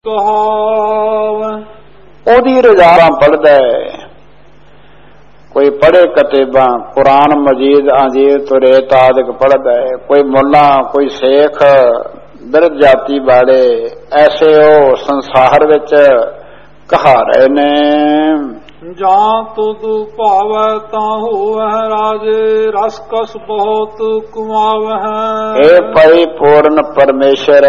ਉਹਦੀ ਰਜ਼ਾ ਪੜ੍ਹਦਾ ਹੈ। ਕੋਈ ਪੜ੍ਹੇ ਕਤੇਬਾਂ ਕੁਰਾਨ ਮਜੀਦ ਅੰਜੀਰ ਤੁਰੇਤ ਆਦਿਕ ਪੜ੍ਹਦਾ ਹੈ। ਕੋਈ ਮੁੱਲਾ ਕੋਈ ਸੇਖ ਬਿਰਧ ਜਾਤੀ ਵਾਲੇ ਐਸੇ ਉਹ ਸੰਸਾਰ ਵਿੱਚ ਕਹਾ ਰਹੇ ਨੇ। ਜਾਂ ਤੁਧ ਭਾਵੈ ਤਾਂ ਹੋਵੈ ਰਾਜੇ ਰਸ ਕਸ ਬਹੁਤ ਕੁਮਾਵੈ। ਇਹ ਪਰਿਪੂਰਨ ਪਰਮੇਸ਼ਰ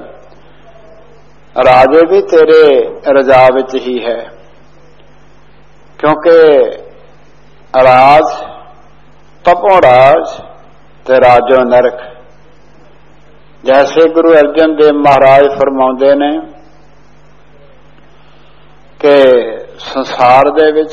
ਰਾਜੇ ਵੀ ਤੇਰੇ ਰਜ਼ਾ ਵਿੱਚ ਹੀ ਹੈ, ਕਿਉਂਕਿ ਰਾਜ ਤਪੋਂ ਰਾਜ ਤੇ ਰਾਜੋ ਨਰਕ। ਜੈਸੇ ਗੁਰੂ ਅਰਜਨ ਦੇਵ ਮਹਾਰਾਜ ਫਰਮਾਉਂਦੇ ਨੇ ਕਿ ਸੰਸਾਰ ਦੇ ਵਿੱਚ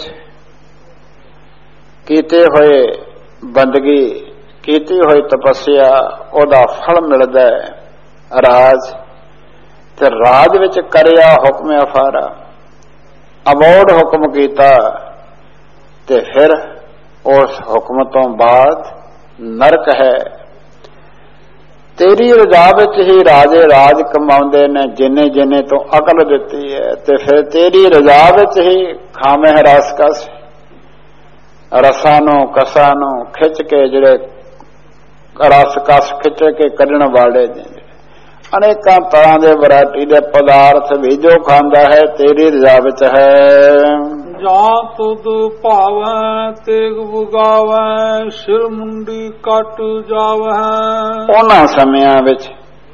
ਕੀਤੇ ਹੋਏ ਬੰਦਗੀ ਕੀਤੀ ਹੋਈ ਤਪੱਸਿਆ ਉਹਦਾ ਫਲ ਮਿਲਦਾ ਹੈ ਰਾਜ, ਤੇ ਰਾਜ ਵਿੱਚ ਕਰਿਆ ਹੁਕਮ ਅਫਾਰਾ ਅਬੋਧ ਹੁਕਮ ਕੀਤਾ ਤੇ ਫਿਰ ਉਸ ਹੁਕਮ ਤੋਂ ਬਾਅਦ ਨਰਕ ਹੈ। ਤੇਰੀ ਰਜ਼ਾ ਵਿੱਚ ਹੀ ਰਾਜੇ ਰਾਜ ਕਮਾਉਂਦੇ ਨੇ ਜਿੰਨੇ ਜਿੰਨੇ ਤੋਂ ਅਕਲ ਦਿੱਤੀ ਹੈ, ਤੇ ਫਿਰ ਤੇਰੀ ਰਜ਼ਾ ਵਿੱਚ ਹੀ ਖਾਵੇਂ ਰਸ ਕਸ ਰਸਾਂ ਨੂੰ ਕਸਾਂ ਨੂੰ ਖਿੱਚ ਕੇ ਜਿਹੜੇ ਰਸ ਕਸ ਖਿੱਚ ਕੇ ਕੱਢਣ ਵਾਲੇ ਨੇ ਅਨੇਕਾਂ ਤਰ੍ਹਾਂ ਦੇ ਵੈਰਾਈਟੀ ਦੇ ਪਦਾਰਥ ਵੀ ਜੋ ਖਾਂਦਾ ਹੈ ਤੇਰੀ ਰਜ਼ਾ ਵਿੱਚ ਹੈ। ਜਾਂ ਤੁਧ ਭਾਵੈ ਤੇਗ ਬੁਗਾਵੈ ਸਿਰ ਮੁੰਡੀ ਕੱਟ ਜਾਵੈ। ਉਹਨਾਂ ਸਮਿਆਂ ਵਿੱਚ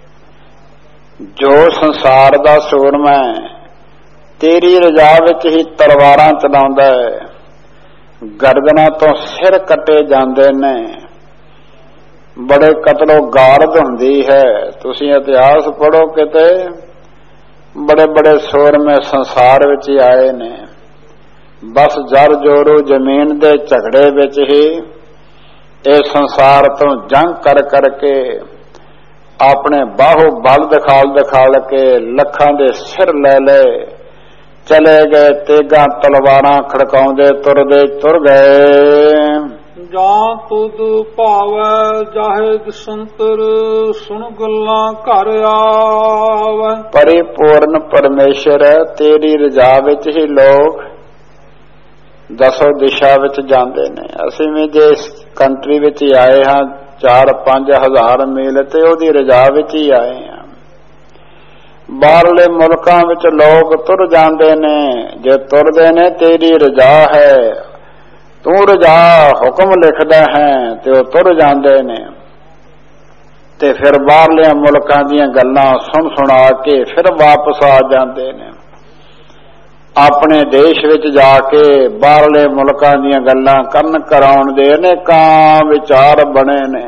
ਜੋ ਸੰਸਾਰ ਦਾ ਸੂਰਮਾ ਤੇਰੀ ਰਜ਼ਾ ਵਿੱਚ ਹੀ ਤਲਵਾਰਾਂ ਚਲਾਉਂਦਾ ਹੈ, ਗਰਦਨਾਂ ਤੋਂ ਸਿਰ ਕੱਟੇ ਜਾਂਦੇ ਨੇ, ਬੜੇ ਕਤਲੋ ਗਾਰਦ ਹੁੰਦੀ ਹੈ। ਤੁਸੀਂ ਇਤਿਹਾਸ ਪੜ੍ਹੋ, ਕਿਤੇ ਬੜੇ ਬੜੇ ਸੂਰਮੇ ਸੰਸਾਰ ਵਿੱਚ ਹੀ ਆਏ ਨੇ। ਬਸ ਜਰ ਜੋਰੂ ਜ਼ਮੀਨ ਦੇ ਝਗੜੇ ਵਿੱਚ ਹੀ ਇਹ ਸੰਸਾਰ ਤੋਂ ਜੰਗ ਕਰ ਕਰਕੇ ਆਪਣੇ ਬਾਹੂ ਬਲ ਦਿਖਾਲ ਕੇ ਲੱਖਾਂ ਦੇ ਸਿਰ ਲੈ ਲਏ, ਚਲੇ ਗਏ ਤੇਗਾਂ ਤਲਵਾਰਾਂ ਖੜਕਾਉਂਦੇ ਤੁਰਦੇ ਤੁਰ ਗਏ। ਜਾਂ ਤੁਧ ਭਾਵੈ ਜਾਹਿਦ ਸੰਤਰ ਸੁਣ ਗੱਲਾਂ ਘਰ ਆਵੈ। ਪਰਿਪੂਰਨ ਪਰਮੇਸ਼ਰ ਤੇਰੀ ਰਜ਼ਾ ਵਿੱਚ ਹੀ ਲੋਕ ਦਸੋ ਦਿਸ਼ਾ ਵਿੱਚ ਜਾਂਦੇ ਨੇ। ਅਸੀਂ ਵੀ ਜੇ ਇਸ ਕੰਟਰੀ ਵਿੱਚ ਹੀ ਆਏ ਹਾਂ 4-5 ਹਜ਼ਾਰ ਮੀਲ, ਤੇ ਉਹਦੀ ਰਜ਼ਾ ਵਿੱਚ ਹੀ ਆਏ ਹਾਂ। ਬਾਹਰਲੇ ਮੁਲਕਾਂ ਵਿੱਚ ਲੋਕ ਤੁਰ ਜਾਂਦੇ ਨੇ, ਜੇ ਤੁਰਦੇ ਨੇ ਤੇਰੀ ਰਜ਼ਾ ਹੈ, ਤੂੰ ਰਜ਼ਾ ਹੁਕਮ ਲਿਖਦਾ ਹੈ ਤੇ ਉਹ ਤੁਰ ਜਾਂਦੇ ਨੇ, ਤੇ ਫਿਰ ਬਾਹਰਲੇ ਮੁਲਕਾਂ ਦੀਆਂ ਗੱਲਾਂ ਸੁਣ ਸੁਣਾ ਕੇ ਫਿਰ ਵਾਪਸ ਆ ਜਾਂਦੇ ਨੇ। ਆਪਣੇ ਦੇਸ਼ ਵਿੱਚ ਜਾ ਕੇ ਬਾਹਰਲੇ ਮੁਲਕਾਂ ਦੀਆਂ ਗੱਲਾਂ ਕਰਨ ਕਰਾਉਣ ਦੇ ਅਨੇਕਾਂ ਵਿਚਾਰ ਬਣੇ ਨੇ।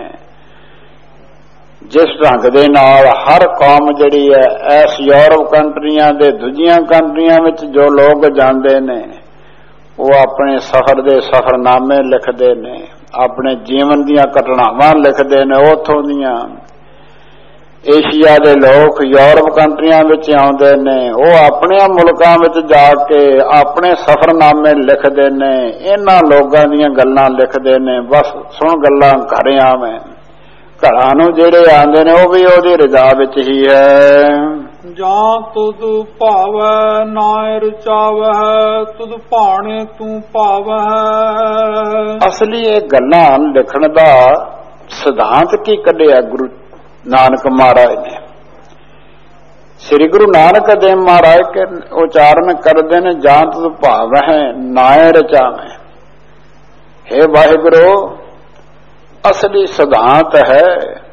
ਜਿਸ ਢੰਗ ਦੇ ਨਾਲ ਹਰ ਕੌਮ ਜਿਹੜੀ ਹੈ ਇਸ ਯੂਰਪ ਕੰਟਰੀਆਂ ਦੇ ਦੂਜੀਆਂ ਕੰਟਰੀਆਂ ਵਿੱਚ ਜੋ ਲੋਕ ਜਾਂਦੇ ਨੇ ਉਹ ਆਪਣੇ ਸਫ਼ਰ ਦੇ ਸਫ਼ਰਨਾਮੇ ਲਿਖਦੇ ਨੇ, ਆਪਣੇ ਜੀਵਨ ਦੀਆਂ ਘਟਨਾਵਾਂ ਲਿਖਦੇ ਨੇ। ਉੱਥੋਂ ਦੀਆਂ ਏਸ਼ੀਆ ਦੇ ਲੋਕ ਯੂਰਪ ਕੰਟਰੀਆਂ ਵਿੱਚ ਆਉਂਦੇ ਨੇ, ਉਹ ਆਪਣੇ ਮੁਲਕਾਂ ਵਿੱਚ ਜਾ ਕੇ ਆਪਣੇ ਸਫ਼ਰਨਾਮੇ ਲਿਖਦੇ ਨੇ, ਇਹਨਾਂ ਲੋਕਾਂ ਦੀਆਂ ਗੱਲਾਂ ਲਿਖਦੇ ਨੇ। ਬਸ ਸੁਣ ਗੱਲਾਂ ਘਰ ਆਵੇਂ। ਘਰਾਂ ਨੂੰ ਜਿਹੜੇ ਆਉਂਦੇ ਨੇ ਉਹ ਵੀ ਉਹਦੀ ਰਜ਼ਾ ਵਿੱਚ ਹੀ ਹੈ। ਜਾਂ ਤੁਧ ਭਾਵੈ ਨਾਇ ਰਚਾਵੈ ਤੁਧ ਭਾਣੇ ਤੂੰ ਭਾਵੈ। ਅਸਲੀ ਇਹ ਗੱਲਾਂ ਲਿਖਣ ਦਾ ਸਿਧਾਂਤ ਕੀ ਕੱਢਿਆ ਗੁਰੂ ਨਾਨਕ ਮਹਾਰਾਜ ਨੇ। ਸ੍ਰੀ ਗੁਰੂ ਨਾਨਕ ਦੇਵ ਮਹਾਰਾਜ ਕੇ ਉਚਾਰਨ ਕਰਦੇ ਨੇ ਜਾਂ ਤੁਧ ਭਾਵੈ ਨਾਇ ਰਚਾਵੈ। ਹੇ ਵਾਹਿਗੁਰੂ, ਅਸਲੀ ਸਿਧਾਂਤ ਹੈ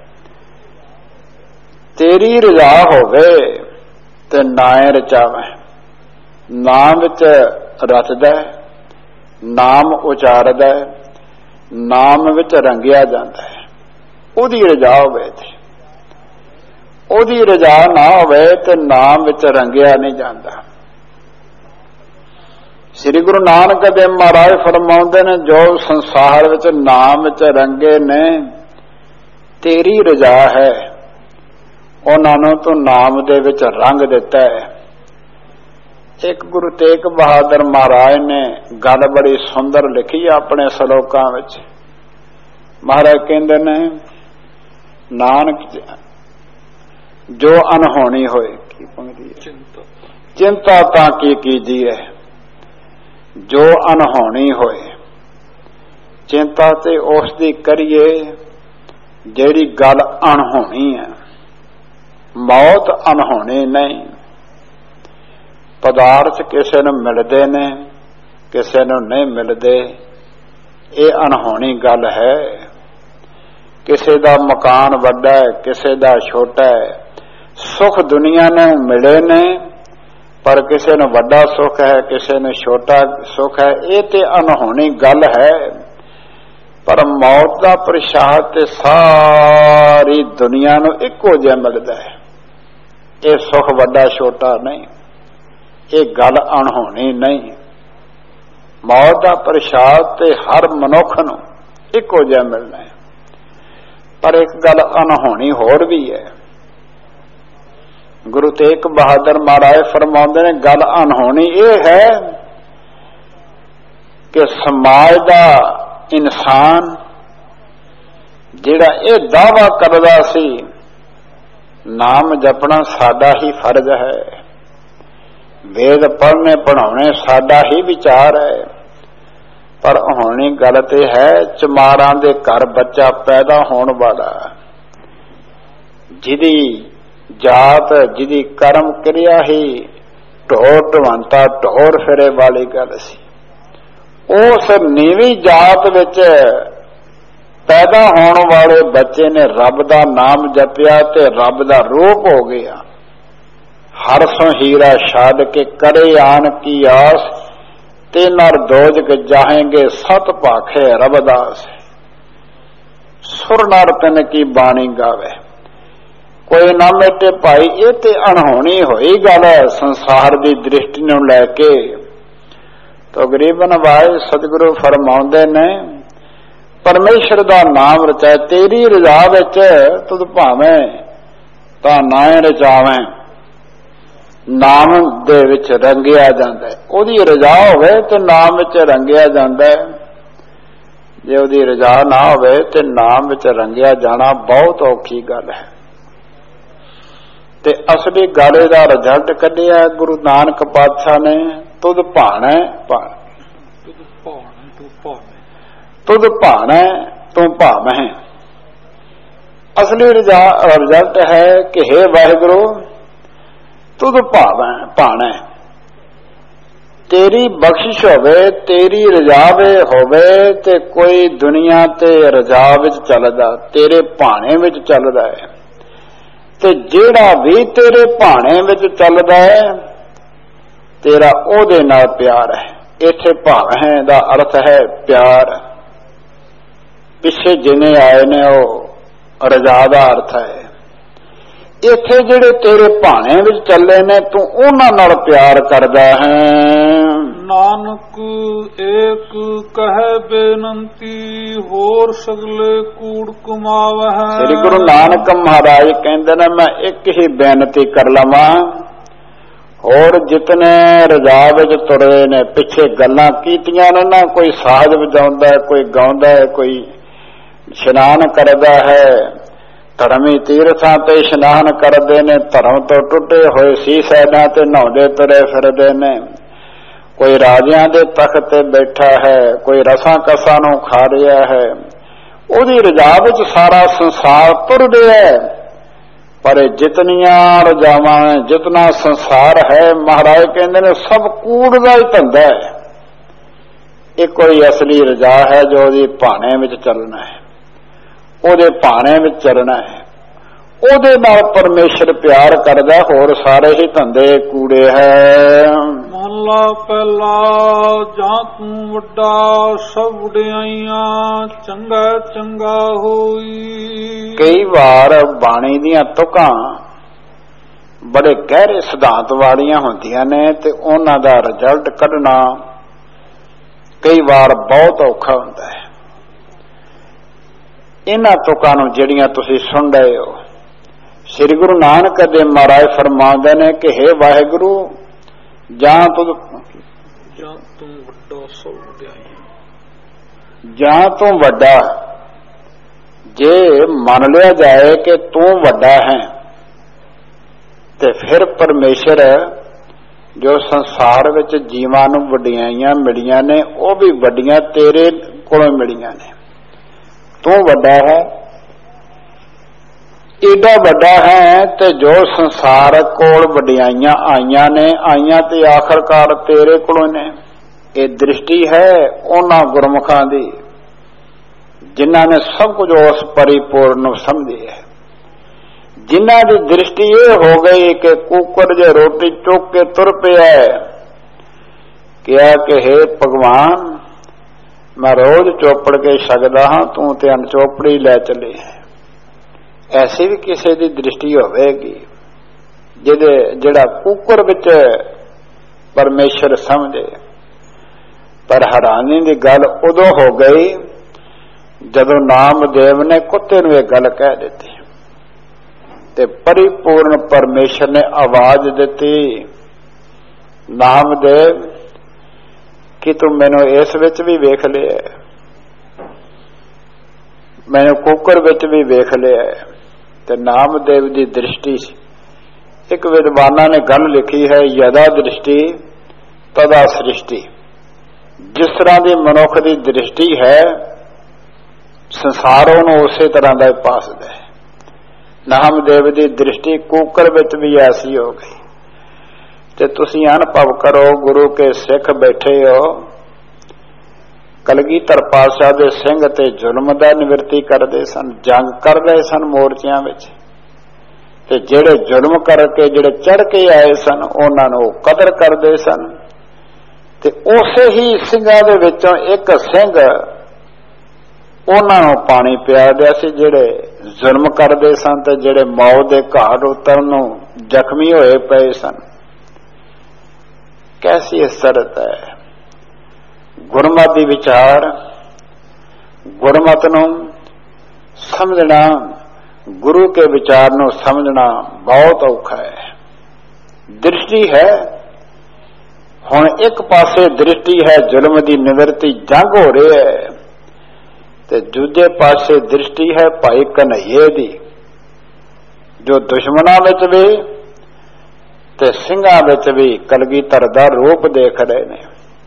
ਤੇਰੀ ਰਜ਼ਾ ਹੋਵੇ ਤੇ ਨਾਇ ਰਚਾਵੈ। ਨਾਮ ਵਿੱਚ ਰਚਦਾ, ਨਾਮ ਉਚਾਰਦਾ, ਨਾਮ ਵਿੱਚ ਰੰਗਿਆ ਜਾਂਦਾ ਹੈ। ਉਹਦੀ ਰਜ਼ਾ ਹੋਵੇ ਤੇ ਉਹਦੀ ਰਜ਼ਾ ਨਾ ਹੋਵੇ ਤੇ ਨਾਮ ਵਿੱਚ ਰੰਗਿਆ ਨਹੀਂ ਜਾਂਦਾ। ਸ੍ਰੀ ਗੁਰੂ ਨਾਨਕ ਦੇਵ ਮਹਾਰਾਜ ਫਰਮਾਉਂਦੇ ਨੇ ਜੋ ਸੰਸਾਰ ਵਿੱਚ ਨਾਮ ਵਿੱਚ ਰੰਗੇ ਨੇ ਤੇਰੀ ਰਜ਼ਾ ਹੈ, ਉਹਨਾਂ ਨੂੰ ਤੂੰ ਨਾਮ ਦੇ ਵਿੱਚ ਰੰਗ ਦਿੱਤਾ ਹੈ। ਇੱਕ ਗੁਰੂ ਤੇਗ ਬਹਾਦਰ ਮਹਾਰਾਜ ਨੇ ਗੱਲ ਬੜੀ ਸੁੰਦਰ ਲਿਖੀ ਆਪਣੇ ਸਲੋਕਾਂ ਵਿੱਚ। ਮਹਾਰਾਜ ਕਹਿੰਦੇ ਨੇ ਨਾਨਕ ਜੋ ਅਨਹੋਣੀ ਹੋਏਗੀ ਕੀ ਪੰਗਤੀ ਹੈ, ਚਿੰਤਾ ਤਾਂ ਕੀ ਕੀਜੀਏ ਜੋ ਅਨਹੋਣੀ ਹੋਏ। ਚਿੰਤਾ ਤੇ ਉਸ ਦੀ ਕਰੀਏ ਜਿਹੜੀ ਗੱਲ ਅਣਹੋਣੀ ਹੈ। ਮੌਤ ਅਣਹੋਣੀ ਨਹੀਂ। ਪਦਾਰਥ ਕਿਸੇ ਨੂੰ ਮਿਲਦੇ ਨੇ, ਕਿਸੇ ਨੂੰ ਨਹੀਂ ਮਿਲਦੇ, ਇਹ ਅਣਹੋਣੀ ਗੱਲ ਹੈ। ਕਿਸੇ ਦਾ ਮਕਾਨ ਵੱਡਾ ਹੈ, ਕਿਸੇ ਦਾ ਛੋਟਾ ਹੈ। ਸੁੱਖ ਦੁਨੀਆ ਨੂੰ ਮਿਲੇ ਨੇ, ਪਰ ਕਿਸੇ ਨੂੰ ਵੱਡਾ ਸੁੱਖ ਹੈ, ਕਿਸੇ ਨੂੰ ਛੋਟਾ ਸੁੱਖ ਹੈ। ਇਹ ਤੇ ਅਣਹੋਣੀ ਗੱਲ ਹੈ। ਪਰ ਮੌਤ ਦਾ ਪ੍ਰਸ਼ਾਦ ਤੇ ਸਾਰੀ ਦੁਨੀਆ ਨੂੰ ਇੱਕੋ ਜਿਹਾ ਮਿਲਦਾ ਹੈ। ਇਹ ਸੁੱਖ ਵੱਡਾ ਛੋਟਾ ਨਹੀਂ, ਇਹ ਗੱਲ ਅਣਹੋਣੀ ਨਹੀਂ। ਮੌਤ ਦਾ ਪ੍ਰਸ਼ਾਦ ਤੇ ਹਰ ਮਨੁੱਖ ਨੂੰ ਇੱਕੋ ਜਿਹਾ ਮਿਲਣਾ ਹੈ। ਪਰ ਇੱਕ ਗੱਲ ਅਣਹੋਣੀ ਹੋਰ ਵੀ ਹੈ। ਗੁਰੂ ਤੇਗ ਬਹਾਦਰ ਮਹਾਰਾਜ ਫਰਮਾਉਂਦੇ ਨੇ, ਗੱਲ ਅਣਹੋਣੀ ਇਹ ਹੈ ਕਿ ਸਮਾਜ ਦਾ ਇਨਸਾਨ ਜਿਹੜਾ ਇਹ ਦਾਅਵਾ ਕਰਦਾ ਸੀ ਨਾਮ ਜਪਣਾ ਸਾਡਾ ਹੀ ਫਰਜ਼ ਹੈ, ਵੇਦ ਪੜ੍ਹਨੇ ਪੜ੍ਹਾਉਣੇ ਸਾਡਾ ਹੀ ਵਿਚਾਰ ਹੈ, ਪਰ ਹੋਣੀ ਗੱਲ ਤੇ ਹੈ ਚਮਾਰਾਂ ਦੇ ਘਰ ਬੱਚਾ ਪੈਦਾ ਹੋਣ ਵਾਲਾ, ਜਿਹਦੀ ਜਾਤ ਜਿਹਦੀ ਕਰਮ ਕਿਰਿਆ ਹੀ ਢੋਰ ਢਵੰਤਾ ਢੋਰ ਫਿਰੇ ਵਾਲੀ ਗੱਲ ਸੀ। ਉਸ ਨੀਵੀਂ ਜਾਤ ਵਿੱਚ ਪੈਦਾ ਹੋਣ ਵਾਲੇ ਬੱਚੇ ਨੇ ਰੱਬ ਦਾ ਨਾਮ ਜਪਿਆ ਤੇ ਰੱਬ ਦਾ ਰੂਪ ਹੋ ਗਿਆ। ਹਰ ਸੋ ਹੀਰਾ ਛੱਡ ਕੇ ਕਰੇ ਆਨ ਕੀ ਆਸ, ਤੇ ਨਰ ਦੋਜਕ ਜਾਹੇਂਗੇ ਸਤ ਭਾਖੇ ਰਬਦਾਸ। ਸੁਰ ਨਰ ਤਨ ਕੀ ਬਾਣੀ ਗਾਵੇ, ਕੋਈ ਨਾ ਮੇਟੇ ਭਾਈ। ਇਹ ਤੇ ਅਣਹੋਣੀ ਹੋਈ ਗੱਲ ਹੈ ਸੰਸਾਰ ਦੀ ਦ੍ਰਿਸ਼ਟੀ ਨੂੰ ਲੈ ਕੇ। ਤੋ ਗਰੀਬਨ ਵਾਏ ਸਤਿਗੁਰੂ ਫਰਮਾਉਂਦੇ ਨੇ, ਪਰਮੇਸ਼ਰ ਦਾ ਨਾਮ ਰਚਾਏ ਤੇਰੀ ਰਜ਼ਾ ਵਿੱਚ, ਤੁਧ ਭਾਵੇਂ ਤਾਂ ਨਾ ਰਚਾਵੇਂ। ਨਾਮ ਦੇ ਵਿੱਚ ਰੰਗਿਆ ਜਾਂਦਾ, ਉਹਦੀ ਰਜ਼ਾ ਹੋਵੇ ਤੇ ਨਾਮ ਵਿੱਚ ਰੰਗਿਆ ਜਾਂਦਾ। ਜੇ ਉਹਦੀ ਰਜ਼ਾ ਨਾ ਹੋਵੇ ਤੇ ਨਾਮ ਵਿੱਚ ਰੰਗਿਆ ਜਾਣਾ ਬਹੁਤ ਔਖੀ ਗੱਲ ਹੈ। ਤੇ ਅਸਲੀ ਗਾਲੇ ਦਾ ਰਿਜ਼ਲਟ ਕੱਢਿਆ ਗੁਰੂ ਨਾਨਕ ਪਾਤਸ਼ਾਹ ਨੇ, ਤੁਧ ਭਾਣਾ ਤੁਧ ਭਾਣਾ ਤੂੰ ਭਾਵੇਂ। ਅਸਲੀ ਰਿਜ਼ਲਟ ਹੈ ਕਿ ਹੇ ਵਾਹਿਗੁਰੂ ਤੁਧ ਭਾਣਾ, ਤੇਰੀ ਬਖਸ਼ਿਸ਼ ਹੋਵੇ, ਤੇਰੀ ਰਜ਼ਾ ਹੋਵੇ। ਤੇ ਕੋਈ ਦੁਨੀਆ ਤੇ ਰਜ਼ਾ ਵਿੱਚ ਚੱਲਦਾ, ਤੇਰੇ ਭਾਣੇ ਵਿੱਚ ਚੱਲਦਾ ਹੈ। ਤੇ ਜਿਹੜਾ ਵੀ ਤੇਰੇ ਭਾਣੇ ਵਿੱਚ ਚੱਲਦਾ ਹੈ ਤੇਰਾ ਉਹਦੇ ਨਾਲ ਪਿਆਰ ਹੈ। ਇੱਥੇ ਭਾਵੇਂ ਦਾ ਅਰਥ ਹੈ ਪਿਆਰ। ਪਿੱਛੇ ਜਿਨੇ ਆਏ ਨੇ ਉਹ ਰਜ਼ਾ ਦਾ ਅਰਥ ਹੈ। ਇੱਥੇ ਜਿਹੜੇ ਤੇਰੇ ਭਾਣੇ ਵਿੱਚ ਚੱਲੇ ਨੇ ਤੂੰ ਉਹਨਾਂ ਨਾਲ ਪਿਆਰ ਕਰਦਾ ਹੈ। ਨਾਨਕ ਏਕ ਕਹੈ ਬੇਨੰਤੀ, ਹੋਰ ਸਗਲੇ ਕੂੜ ਕਮਾਵਹਿ। ਸ੍ਰੀ ਗੁਰੂ ਨਾਨਕ ਮਹਾਰਾਜ ਕਹਿੰਦੇ ਨੇ, ਮੈਂ ਇੱਕ ਹੀ ਬੇਨਤੀ ਕਰ ਲਵਾਂ, ਹੋਰ ਜਿਤਨੇ ਰਜ਼ਾ ਵਿੱਚ ਤੁਰੇ ਨੇ ਪਿੱਛੇ ਗੱਲਾਂ ਕੀਤੀਆਂ ਨੇ ਨਾ, ਕੋਈ ਸਾਜ਼ ਵਜਾਉਂਦਾ ਹੈ, ਕੋਈ ਗਾਉਂਦਾ ਹੈ, ਕੋਈ ਇਸ਼ਨਾਨ ਕਰਦਾ ਹੈ, ਧਰਮੀ ਤੀਰਥਾਂ ਤੇ ਇਸ਼ਨਾਨ ਕਰਦੇ ਨੇ, ਧਰਮ ਤੋਂ ਟੁੱਟੇ ਹੋਏ ਸੀ ਸੈਡਾਂ ਤੇ ਨਹਾਉਂਦੇ ਤੁਰੇ ਫਿਰਦੇ ਨੇ, ਕੋਈ ਰਾਜਿਆਂ ਦੇ ਤਖਤ ਤੇ ਬੈਠਾ ਹੈ, ਕੋਈ ਰਸਾਂ ਕਸਾਂ ਨੂੰ ਖਾ ਰਿਹਾ ਹੈ। ਉਹਦੀ ਰਜ਼ਾ ਵਿੱਚ ਸਾਰਾ ਸੰਸਾਰ ਤੁਰ ਰਿਹਾ ਹੈ। ਪਰ ਜਿਤਨੀਆਂ ਰਜ਼ਾਵਾਂ, ਜਿਤਨਾ ਸੰਸਾਰ ਹੈ, ਮਹਾਰਾਜ ਕਹਿੰਦੇ ਨੇ ਸਭ ਕੂੜ ਦਾ ਹੀ ਧੰਦਾ ਹੈ। ਇਹ ਕੋਈ ਅਸਲੀ ਰਜ਼ਾ ਹੈ ਜੋ ਉਹਦੀ ਭਾਣੇ ਵਿੱਚ ਚੱਲਣਾ ਹੈ, ਉਹਦੇ ਭਾਣੇ ਵਿੱਚ ਚੱਲਣਾ ਹੈ, ਉਹਦੇ ਨਾਲ ਪਰਮੇਸ਼ਰ ਪਿਆਰ ਕਰਦਾ, ਹੋਰ ਸਾਰੇ ਹੀ ਧੰਦੇ ਕੂੜੇ ਹੈ। ਮਹਲਾ ਪਹਿਲਾ, ਜਾਂ ਤੂੰ ਵੱਡਾ ਸਭ ਵਡਿਆਈਆਂ ਚੰਗਾ ਚੰਗਾ ਹੋਈ। ਕਈ ਵਾਰ ਬਾਣੀ ਦੀਆਂ ਤੁਕਾਂ ਬੜੇ ਗਹਿਰੇ ਸਿਧਾਂਤ ਵਾਲੀਆਂ ਹੁੰਦੀਆਂ ਨੇ ਤੇ ਉਹਨਾਂ ਦਾ ਰਿਜ਼ਲਟ ਕੱਢਣਾ ਕਈ ਵਾਰ ਬਹੁਤ ਔਖਾ ਹੁੰਦਾ ਹੈ। ਇਹਨਾਂ ਤੁਕਾਂ ਨੂੰ ਜਿਹੜੀਆਂ ਤੁਸੀਂ ਸੁਣ ਰਹੇ ਹੋ, ਸ੍ਰੀ ਗੁਰੂ ਨਾਨਕ ਦੇਵ ਮਹਾਰਾਜ ਫਰਮਾਉਂਦੇ ਨੇ ਕਿ ਹੇ ਵਾਹਿਗੁਰੂ, ਜਾਂ ਤੂੰ ਵੱਡਾ ਸੋ ਵਡਿਆਈ, ਜਾਂ ਤੂੰ ਵੱਡਾ, ਜੇ ਮੰਨ ਲਿਆ ਜਾਏ ਕਿ ਤੂੰ ਵੱਡਾ ਹੈ ਤੇ ਫਿਰ ਪਰਮੇਸ਼ਰ ਜੋ ਸੰਸਾਰ ਵਿੱਚ ਜੀਵਾਂ ਨੂੰ ਵਡਿਆਈਆਂ ਮਿਲੀਆਂ ਨੇ ਉਹ ਵੀ ਵੱਡੀਆਂ ਤੇਰੇ ਕੋਲੋਂ ਮਿਲੀਆਂ ਨੇ। ਤੂੰ ਵੱਡਾ ਹੈ, ਏਡਾ ਵੱਡਾ ਹੈ, ਤੇ ਜੋ ਸੰਸਾਰ ਕੋਲ ਵਡਿਆਈਆਂ ਆਈਆਂ ਤੇ ਆਖਰਕਾਰ ਤੇਰੇ ਕੋਲੋਂ ਨੇ। ਇਹ ਦ੍ਰਿਸ਼ਟੀ ਹੈ ਉਹਨਾਂ ਗੁਰਮੁਖਾਂ ਦੀ ਜਿਨ੍ਹਾਂ ਨੇ ਸਭ ਕੁਝ ਉਸ ਪਰਿਪੂਰਨ ਨੂੰ ਸਮਝਿਆ, ਜਿਨ੍ਹਾਂ ਦੀ ਦ੍ਰਿਸ਼ਟੀ ਇਹ ਹੋ ਗਈ ਕਿ ਕੁੱਕੜ ਜੇ ਰੋਟੀ ਚੁੱਕ ਕੇ ਤੁਰ ਪਿਆ, ਕਿਹਾ ਕਿ ਹੇ ਭਗਵਾਨ ਮੈਂ ਰੋਜ਼ ਚੋਪੜ ਕੇ ਛਕਦਾ ਹਾਂ, ਤੂੰ ਤੇ ਅਨਚੋਪੜੀ ਲੈ ਚੱਲੇ। ਐਸੀ ਵੀ ਕਿਸੇ ਦੀ ਦ੍ਰਿਸ਼ਟੀ ਹੋਵੇਗੀ ਜਿਹੜਾ ਕੁੱਕੜ ਵਿੱਚ ਪਰਮੇਸ਼ਰ ਸਮਝੇ। ਪਰ ਹੈਰਾਨੀ ਦੀ ਗੱਲ ਉਦੋਂ ਹੋ ਗਈ ਜਦੋਂ ਨਾਮਦੇਵ ਨੇ ਕੁੱਤੇ ਨੂੰ ਇਹ ਗੱਲ ਕਹਿ ਦਿੱਤੀ ਤੇ ਪਰਿਪੂਰਨ ਪਰਮੇਸ਼ਰ ਨੇ ਆਵਾਜ਼ ਦਿੱਤੀ, ਨਾਮਦੇਵ ਕਿ ਤੂੰ ਮੈਨੂੰ ਇਸ ਵਿੱਚ ਵੀ ਵੇਖ ਲਿਆ, ਮੈਨੂੰ ਕੁੱਕੜ ਵਿੱਚ ਵੀ ਵੇਖ ਲਿਆ। ਤੇ ਨਾਮਦੇਵ ਦੀ ਦ੍ਰਿਸ਼ਟੀ ਸੀ। ਇੱਕ ਵਿਦਵਾਨਾਂ ਨੇ ਗੱਲ ਲਿਖੀ ਹੈ, ਯਦਾ ਦ੍ਰਿਸ਼ਟੀ ਤਦਾ ਸ੍ਰਿਸ਼ਟੀ। ਜਿਸ ਤਰ੍ਹਾਂ ਦੀ ਮਨੁੱਖ ਦੀ ਦ੍ਰਿਸ਼ਟੀ ਹੈ ਸੰਸਾਰ ਉਹਨੂੰ ਉਸੇ ਤਰ੍ਹਾਂ ਦਾ ਭਾਸਦਾ ਹੈ। ਨਾਮਦੇਵ ਦੀ ਦ੍ਰਿਸ਼ਟੀ ਕੁੱਕੜ ਵਿੱਚ ਵੀ ਐਸੀ ਹੋ ਗਈ। ਤੇ ਤੁਸੀਂ ਅਨੁਭਵ ਕਰੋ, ਗੁਰੂ ਕੇ ਸਿੱਖ ਬੈਠੇ ਹੋ, ਕਲਗੀਧਰ ਪਾਤਸ਼ਾਹ ਦੇ ਸਿੰਘ ਤੇ ਜ਼ੁਲਮ ਦਾ ਨਿਵਰਤੀ ਕਰਦੇ ਸਨ, ਜੰਗ ਕਰ ਰਹੇ ਸਨ ਮੋਰਚਿਆਂ ਵਿੱਚ, ਤੇ ਜਿਹੜੇ ਜ਼ੁਲਮ ਕਰਕੇ ਜਿਹੜੇ ਚੜ ਕੇ ਆਏ ਸਨ ਉਹਨਾਂ ਨੂੰ ਕਦਰ ਕਰਦੇ ਸਨ। ਤੇ ਉਸੇ ਹੀ ਸਿੰਘਾਂ ਦੇ ਵਿੱਚੋਂ ਇੱਕ ਸਿੰਘ ਉਹਨਾਂ ਨੂੰ ਪਾਣੀ ਪਿਆ ਦਿਆ ਸੀ ਜਿਹੜੇ ਜ਼ੁਲਮ ਕਰਦੇ ਸਨ ਤੇ ਜਿਹੜੇ ਮੌਤ ਦੇ ਘਾਟ ਉਤਰਨ ਨੂੰ ਜ਼ਖਮੀ ਹੋਏ ਪਏ ਸਨ। ਕੈਸੀ ਹਸਰਤ ਹੈ। ਗੁਰਮਤਿ ਵਿਚਾਰ, ਗੁਰਮਤਿ ਨੂੰ ਸਮਝਣਾ, ਗੁਰੂ ਕੇ ਵਿਚਾਰ ਨੂੰ ਸਮਝਣਾ ਬਹੁਤ ਔਖਾ ਹੈ। ਦ੍ਰਿਸ਼ਟੀ ਹੈ, ਹੁਣ ਇੱਕ ਪਾਸੇ ਦ੍ਰਿਸ਼ਟੀ ਹੈ ਜ਼ੁਲਮ ਦੀ ਨਿਵਰਤੀ, ਜੰਗ ਹੋ ਰਹੀ ਹੈ, ਤੇ ਦੂਜੇ ਪਾਸੇ ਦ੍ਰਿਸ਼ਟੀ ਹੈ ਭਾਈ ਕਨ੍ਹਈਏ ਦੀ ਜੋ ਦੁਸ਼ਮਣਾਂ ਵਿੱਚ ਵੀ ਤੇ ਸਿੰਘਾਂ ਵਿੱਚ ਵੀ ਕਲਗੀਧਰ ਦਾ ਰੂਪ ਦੇਖ ਰਹੇ ਨੇ।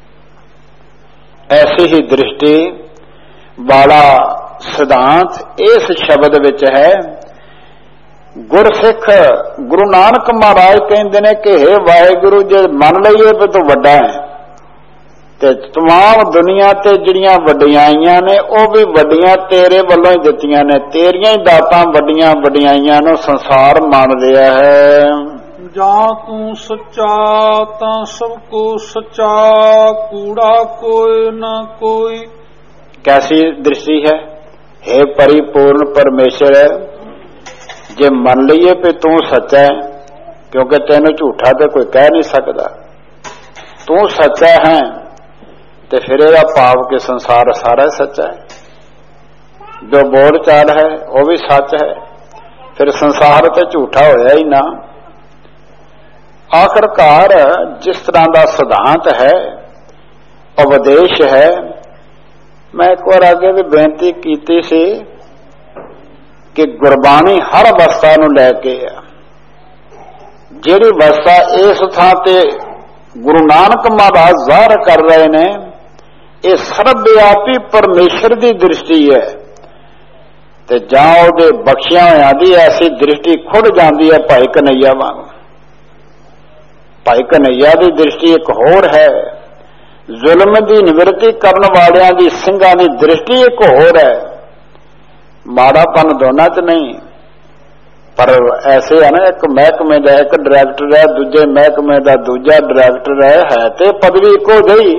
ਐਸੀ ਹੀ ਦ੍ਰਿਸ਼ਟੀ ਵਾਲਾ ਸਿਧਾਂਤ ਇਸ ਸ਼ਬਦ ਵਿੱਚ ਹੈ। ਗੁਰਸਿੱਖ ਗੁਰੂ ਨਾਨਕ ਮਹਾਰਾਜ ਕਹਿੰਦੇ ਨੇ ਕਿ ਹੇ ਵਾਹਿਗੁਰੂ, ਜੇ ਮੰਨ ਲਈਏ ਵੀ ਤੂੰ ਵੱਡਾ ਹੈ ਤੇ ਤਮਾਮ ਦੁਨੀਆ ਤੇ ਜਿਹੜੀਆਂ ਵਡਿਆਈਆਂ ਨੇ ਉਹ ਵੀ ਵੱਡੀਆਂ ਤੇਰੇ ਵੱਲੋਂ ਹੀ ਦਿੱਤੀਆਂ ਨੇ, ਤੇਰੀਆਂ ਹੀ ਦਾਤਾਂ ਵੱਡੀਆਂ ਵਡਿਆਈਆਂ ਨੂੰ ਸੰਸਾਰ ਮੰਨ ਰਿਹਾ ਹੈ। ਜਾਂ ਤੂੰ ਸੱਚਾ ਤਾਂ ਸਭ ਕੋ ਸੱਚਾ, ਕੂੜਾ ਕੋਈ ਨਾ ਕੋਈ। ਕੈਸੀ ਦ੍ਰਿਸ਼ਟੀ ਹੈ। हे परिपूर्ण परमेश्वर, जे मन लीए भी तू सच्चा है, क्योंकि तेन झूठा तो कोई कह नहीं सकता, तू सच्चा है, तो फिर यह भाव के संसार सारा सच्चा है। जो बोल चाल है वह भी सच है, फिर संसार तो झूठा होया ही ना। आखिरकार जिस तरह का सिद्धांत है, उपदेश है, मैं एक बार आगे भी बेनती की सी कि गुरबाणी हर अवस्था नूं लैके आ, जिहड़ी अवस्था इस थां ते गुरु नानक महाराज ज़ाहिर कर रहे ने, ये सर्वव्यापी परमेश्वर की दृष्टि है। ते जां उहदे बख्शिया होइआं दी ऐसी दृष्टि खुद जाती है भाई कन्हैया वांग। भाई कन्हैया की दृष्टि एक होर है, जुल्म की निवृत्ति करने वालियां दी ਸਿੰਘਾਂ की दृष्टि एक होर है। माड़ापन दोनों च नहीं, पर ऐसे है ना, एक महकमे का एक डायरैक्टर है, दूजे महकमे का दूजा डायरैक्टर है तो पदवी इको जही,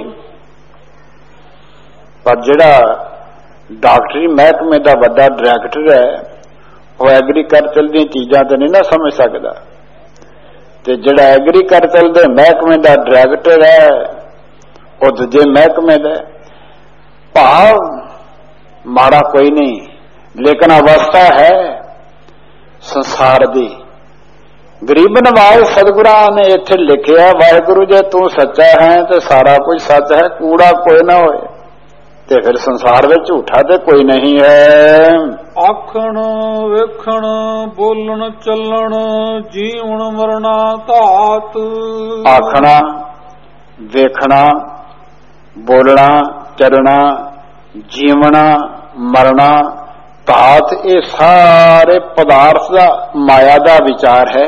पर जिहड़ा डॉक्टरी महकमे का बड़ा डायरैक्टर है वह एग्रीकल्चर दी चीज़ां तो नहीं ना समझ सकता, ते जिहड़ा एग्रीकल्चर दे महकमे का डायरैक्टर है वो दूजे महकमे का। भाव माड़ा कोई नहीं, लेकिन अवस्था है संसार दी। गरीब नवाज सतगुरां ने इत्थे लिखिया, वाहिगुरु जे तू सच्चा है तो सारा कुछ सच है, कूड़ा कोई ना होए, ते फिर संसार में झूठा तो कोई नहीं है। ਆਖਣ ਵੇਖਣ ਬੋਲਣ ਚੱਲਣ ਜੀਵਨ ਮਰਨਾ ਧਾਤ। ਆਖਣਾ, ਵੇਖਣਾ, ਬੋਲਣਾ, ਚੱਲਣਾ, ਜੀਵਣਾ, ਮਰਨਾ, ਧਾਤ, ਇਹ ਸਾਰੇ ਪਦਾਰਥ ਦਾ ਮਾਇਆ ਦਾ ਵਿਚਾਰ ਹੈ।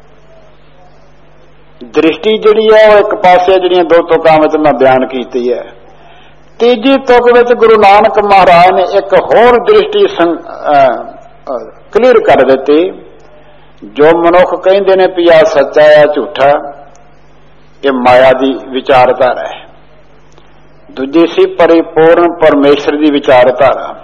ਦ੍ਰਿਸ਼ਟੀ ਜਿਹੜੀ ਹੈ ਉਹ ਇੱਕ ਪਾਸੇ, ਜਿਹੜੀਆਂ ਦੋ ਤੁਕਾਂ ਵਿੱਚ ਮੈਂ ਬਿਆਨ ਕੀਤੀ ਹੈ। ਤੀਜੀ ਤੁਕ ਵਿੱਚ ਗੁਰੂ ਨਾਨਕ ਮਹਾਰਾਜ ਨੇ ਇੱਕ ਹੋਰ ਦ੍ਰਿਸ਼ਟੀ ਕਲੀਅਰ ਕਰ ਦਿੱਤੀ। ਜੋ ਮਨੁੱਖ ਕਹਿੰਦੇ ਨੇ ਵੀ ਆ ਸੱਚਾ ਆ ਝੂਠਾ, ਇਹ ਮਾਇਆ ਦੀ ਵਿਚਾਰਧਾਰਾ ਹੈ। ਦੂਜੀ ਸੀ ਪਰਿਪੂਰਨ ਪਰਮੇਸ਼ਰ ਦੀ ਵਿਚਾਰਧਾਰਾ।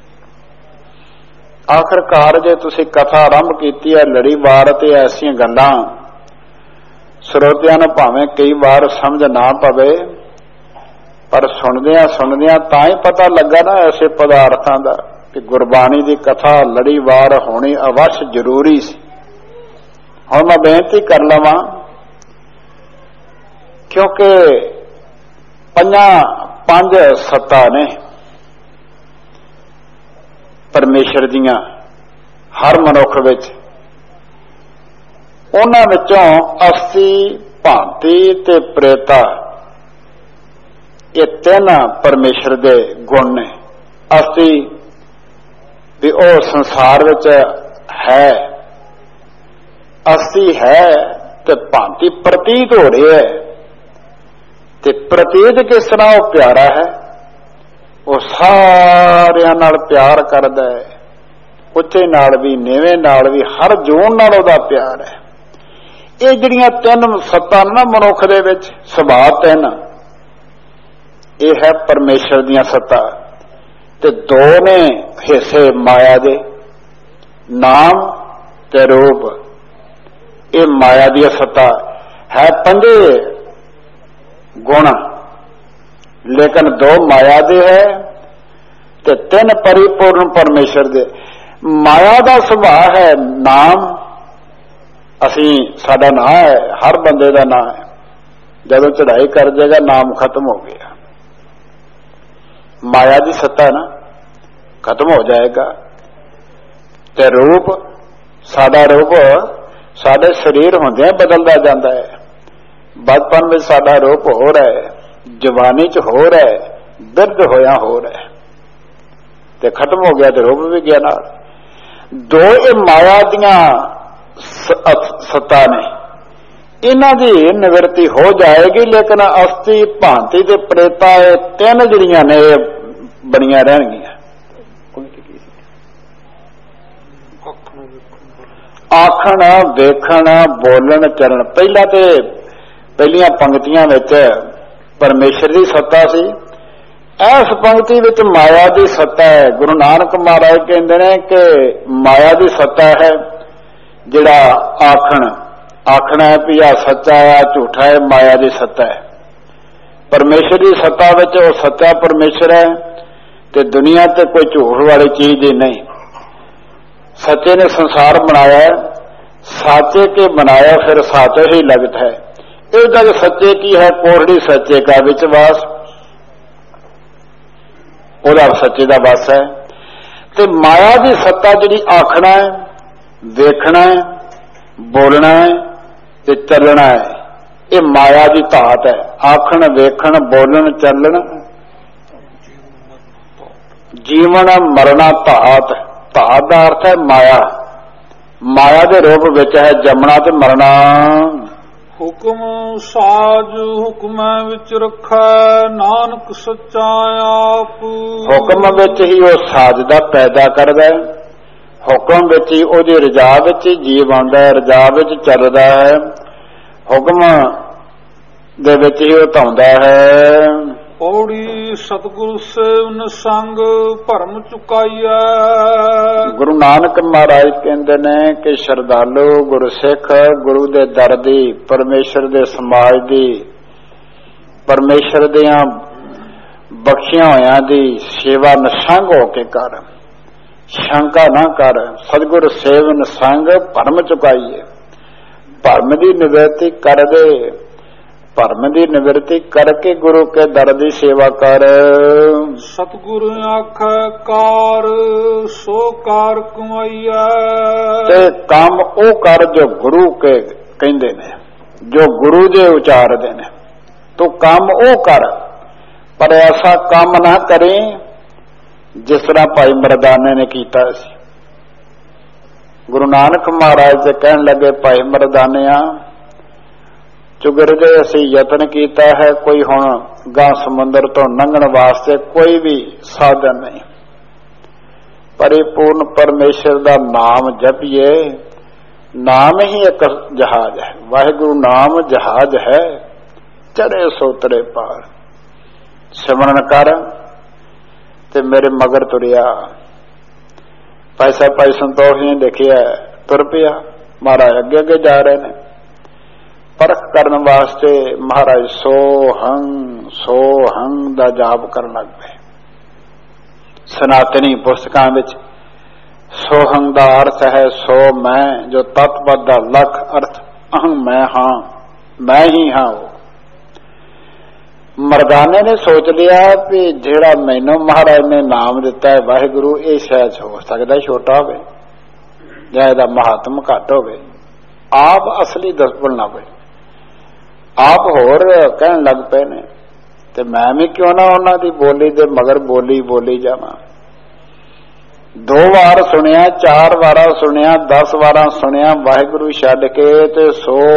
ਆਖਰਕਾਰ ਜੇ ਤੁਸੀਂ ਕਥਾ ਆਰੰਭ ਕੀਤੀ ਹੈ ਲੜੀਵਾਰ ਤੇ ਐਸੀਆਂ ਗੱਲਾਂ ਸਰੋਤਿਆਂ ਨੂੰ ਭਾਵੇਂ ਕਈ ਵਾਰ ਸਮਝ ਨਾ ਪਵੇ, ਪਰ ਸੁਣਦਿਆਂ ਤਾਂ ਹੀ ਪਤਾ ਲੱਗਾ ਨਾ ਐਸੇ ਪਦਾਰਥਾਂ ਦਾ ਕਿ ਗੁਰਬਾਣੀ ਦੀ ਕਥਾ ਲੜੀਵਾਰ ਹੋਣੀ ਅਵਸ਼ ਜ਼ਰੂਰੀ ਸੀ। ਹੁਣ ਮੈਂ ਬੇਨਤੀ ਕਰ ਲਵਾਂ, ਕਿਉਂਕਿ ਪੰਜ ਸੱਤਾ ਨੇ ਪਰਮੇਸ਼ਰ ਦੀਆਂ ਹਰ ਮਨੁੱਖ ਵਿੱਚ। ਉਹਨਾਂ ਵਿੱਚੋਂ ਅਸਤੀ, ਭਾਂਤੀ ਤੇ ਪ੍ਰੇਤਾ, ਇਹ ਤਿੰਨ ਪਰਮੇਸ਼ਰ ਦੇ ਗੁਣ ਨੇ। ਅਸਤੀ ਵੀ ਉਹ ਸੰਸਾਰ ਵਿੱਚ ਹੈ, ਅਸਤੀ ਹੈ, ਤੇ ਭਾਂਤੀ ਪ੍ਰਤੀਤ ਹੋ ਰਹੀ ਹੈ। ਤੇ ਪ੍ਰਤੀਤ ਕਿਸ ਤਰ੍ਹਾਂ ਉਹ ਪਿਆਰਾ ਹੈ, ਉਹ ਸਾਰਿਆਂ ਨਾਲ ਪਿਆਰ ਕਰਦਾ ਹੈ, ਉੱਚੇ ਨਾਲ ਵੀ ਨੀਵੇਂ ਨਾਲ ਵੀ, ਹਰ ਜੂਨ ਨਾਲ ਉਹਦਾ ਪਿਆਰ ਹੈ। ਇਹ ਜਿਹੜੀਆਂ ਤਿੰਨ ਸੱਤਾਂ ਨਾ ਮਨੁੱਖ ਦੇ ਵਿੱਚ, ਸੁਭਾਅ ਤਿੰਨ, ਇਹ ਹੈ ਪਰਮੇਸ਼ਰ ਦੀਆਂ ਸੱਤਾਂ। ਤੇ ਦੋ ਨੇ ਹਿੱਸੇ ਮਾਇਆ ਦੇ, ਨਾਮ ਤੇ ਰੂਪ। ਇਹ ਮਾਇਆ ਦੀ ਸੱਤਾ ਹੈ। ਪੰਜੇ ਗੁਣ, ਲੇਕਿਨ ਦੋ ਮਾਇਆ ਦੇ ਹੈ ਤੇ ਤਿੰਨ ਪਰਿਪੂਰਨ ਪਰਮੇਸ਼ਰ ਦੇ। ਮਾਇਆ ਦਾ ਸੁਭਾਅ ਹੈ ਨਾਮ। ਅਸੀਂ, ਸਾਡਾ ਨਾਂ ਹੈ, ਹਰ ਬੰਦੇ ਦਾ ਨਾਂ ਹੈ। ਜਦੋਂ ਚੜ੍ਹਾਈ ਕਰ ਜਾਏਗਾ ਨਾਮ ਖਤਮ ਹੋ ਗਿਆ। ਮਾਇਆ ਦੀ ਸੱਤਾ ਨਾ ਖਤਮ ਹੋ ਜਾਏਗਾ। ਤੇ ਰੂਪ, ਸਾਡਾ ਰੂਪ ਸਾਡੇ ਸਰੀਰ ਹੁੰਦਿਆਂ ਬਦਲਦਾ ਜਾਂਦਾ ਹੈ। ਬਚਪਨ ਵਿੱਚ ਸਾਡਾ ਰੂਪ ਹੋਰ ਹੈ, ਜਵਾਨੀ ਚ ਹੋਰ ਹੈ, ਬਿਰਧ ਹੋਇਆ ਹੋਰ ਹੈ, ਤੇ ਖਤਮ ਹੋ ਗਿਆ ਤੇ ਰੂਪ ਵੀ ਗਿਆ ਨਾਲ। ਦੋ ਇਹ ਮਾਇਆ ਦੀਆਂ ਸੱਤਾ ਨੇ, ਇਹਨਾਂ ਦੀ ਨਿਵਰਤੀ ਹੋ ਜਾਏਗੀ। ਲੇਕਿਨ ਅਸਤੀ, ਭਾਂਤੀ ਤੇ ਪ੍ਰੇਤਾ, ਇਹ ਤਿੰਨ ਜਿਹੜੀਆਂ ਨੇ ਬਣੀਆਂ ਰਹਿਣਗੀਆਂ। ਆਖਣ, ਵੇਖਣ, ਬੋਲਣ, ਚੱਲਣ। ਪਹਿਲੀਆਂ ਪੰਕਤੀਆਂ ਵਿੱਚ ਪਰਮੇਸ਼ਰ ਦੀ ਸੱਤਾ ਸੀ। ਇਸ ਪੰਕਤੀ ਵਿੱਚ ਮਾਇਆ ਦੀ ਸੱਤਾ ਹੈ। ਗੁਰੂ ਨਾਨਕ ਮਹਾਰਾਜ ਕਹਿੰਦੇ ਨੇ ਕਿ ਮਾਇਆ ਦੀ ਸੱਤਾ ਹੈ ਜਿਹੜਾ ਆਖਣਾ ਹੈ ਵੀ ਆ ਸੱਚਾ ਹੈ, ਝੂਠਾ ਹੈ, ਮਾਇਆ ਦੀ ਸੱਤਾ ਹੈ। ਪਰਮੇਸ਼ਰ ਦੀ ਸੱਤਾ ਵਿੱਚ ਉਹ ਸੱਚਾ ਪਰਮੇਸ਼ਰ ਹੈ ਤੇ ਦੁਨੀਆ ਤੇ ਕੋਈ ਝੂਠ ਵਾਲੀ ਚੀਜ਼ ਹੀ ਨਹੀਂ। सच्चे ने संसार बनाया, साचे के बनाया फिर साचे ही लगता है। ये जग सच्चे की है, कोरड़ी सच्चे का विश्वास, ओदा सच्चे का बस है। ते माया की सत्ता जिहड़ी आखना है, वेखना है, बोलना है ते चलना है, ये माया की धात है। आखण, वेखण, बोलन, चलन, जीवन मरना धात। धात का अर्थ है माया। माया के रूप विच है जमना ते मरना। हुक्म साज हुक्म विच रखै, नानक सच्चा आप। हुक्म विच ही वो साज दा पैदा करदा है, हुक्म विच ही ओदी रजा विच ही जीव आंदा है, रजा विच चलदा है, हुक्म दे विच ही वो धाउंदा है। पौड़ी सतगुरु सेवन संग भरम चुकाइया। गुरु नानक महाराज कहते ने कि श्रद्धालु गुरसिख गुरु दे दर दी, परमेश्वर दे समाज दी, परमेश्वर दियां बख्शियां होयां दी सेवा नसंग होके कर, शंका ना कर। सतगुरु सेवन संग भरम चुकाइए, भरम दी निवृत्ति कर दे। ਭਰਮ ਦੀ ਨਿਵਰਤੀ ਕਰਕੇ ਗੁਰੂ ਕੇ ਦਰ ਦੀ ਸੇਵਾ ਕਰ। ਸਤਿਗੁਰੂ ਆਖੈ ਕਾਰ ਸੋ ਕਾਰ ਕਮਾਈਐ। ਤੇ ਕੰਮ ਉਹ ਕਰ ਜੋ ਗੁਰੂ ਕੇ ਕਹਿੰਦੇ ਨੇ, ਜੋ ਗੁਰੂ ਦੇ ਉਚਾਰਦੇ ਨੇ। ਤੂੰ ਕੰਮ ਉਹ ਕਰ, ਪਰ ਐਸਾ ਕੰਮ ਨਾ ਕਰੇ ਜਿਸ ਤਰ੍ਹਾਂ ਭਾਈ ਮਰਦਾਨੇ ਨੇ ਕੀਤਾ ਸੀ। ਗੁਰੂ ਨਾਨਕ ਮਹਾਰਾਜ ਤੇ ਕਹਿਣ ਲੱਗੇ, ਭਾਈ ਮਰਦਾਨਿਆ ਚੁਗਰ ਦੇ ਅਸੀਂ ਯਤਨ ਕੀਤਾ ਹੈ, ਕੋਈ ਹੁਣ ਗਾਂ ਸਮੁੰਦਰ ਤੋਂ ਲੰਘਣ ਵਾਸਤੇ ਕੋਈ ਵੀ ਸਾਧਨ ਨਹੀਂ, ਪਰਿਪੂਰਨ ਪਰਮੇਸ਼ਰ ਦਾ ਨਾਮ ਜਪੀਏ। ਨਾਮ ਹੀ ਇੱਕ ਜਹਾਜ਼ ਹੈ, ਵਾਹਿਗੁਰੂ ਨਾਮ ਜਹਾਜ਼ ਹੈ, ਚੜੇ ਸੋਤਰੇ ਪਾਰ। ਸਿਮਰਨ ਕਰ ਤੇ ਮੇਰੇ ਮਗਰ ਤੁਰਿਆ। ਭਾਈ ਸੰਤੋਖ ਨੇ ਦੇਖਿਆ, ਤੁਰ ਪਿਆ। ਮਹਾਰਾਜ ਅੱਗੇ ਅੱਗੇ ਜਾ ਰਹੇ ਨੇ। ਪਰਖ ਕਰਨ ਵਾਸਤੇ ਮਹਾਰਾਜ ਸੋਹੰ ਦਾ ਜਾਪ ਕਰਨ ਲੱਗ ਪਏ। ਸਨਾਤਨੀ ਪੁਸਤਕਾਂ ਵਿੱਚ ਸੋਹੰ ਦਾ ਅਰਥ ਹੈ ਸੋ ਮੈਂ, ਜੋ ਤਤਪਦ ਦਾ ਲਖ ਅਰਥ ਅਹੰ ਮੈਂ ਹਾਂ, ਮੈਂ ਹੀ ਹਾਂ। ਉਹ ਮਰਦਾਨੇ ਨੇ ਸੋਚ ਲਿਆ ਵੀ ਜਿਹੜਾ ਮੈਨੂੰ ਮਹਾਰਾਜ ਨੇ ਨਾਮ ਦਿੱਤਾ ਹੈ ਵਾਹਿਗੁਰੂ, ਇਹ ਸ਼ਾਇਦ ਹੋ ਸਕਦਾ ਛੋਟਾ ਹੋਵੇ ਜਾਂ ਇਹਦਾ ਮਹਾਤਮ ਘੱਟ ਹੋਵੇ। ਆਪ ਅਸਲੀ ਦਸਪਣ ਨਾ ਪਏ, ਆਪ ਹੋਰ ਕਹਿਣ ਲੱਗ ਪਏ ਨੇ, ਤੇ ਮੈਂ ਵੀ ਕਿਉਂ ਨਾ ਉਹਨਾਂ ਦੀ ਬੋਲੀ ਦੇ ਮਗਰ ਬੋਲੀ ਜਾਵਾਂ। 2 ਵਾਰ ਸੁਣਿਆ, 4 ਵਾਰਾਂ ਸੁਣਿਆ, 10 ਵਾਰਾਂ ਸੁਣਿਆ, ਵਾਹਿਗੁਰੂ ਛੱਡ ਕੇ ਤੇ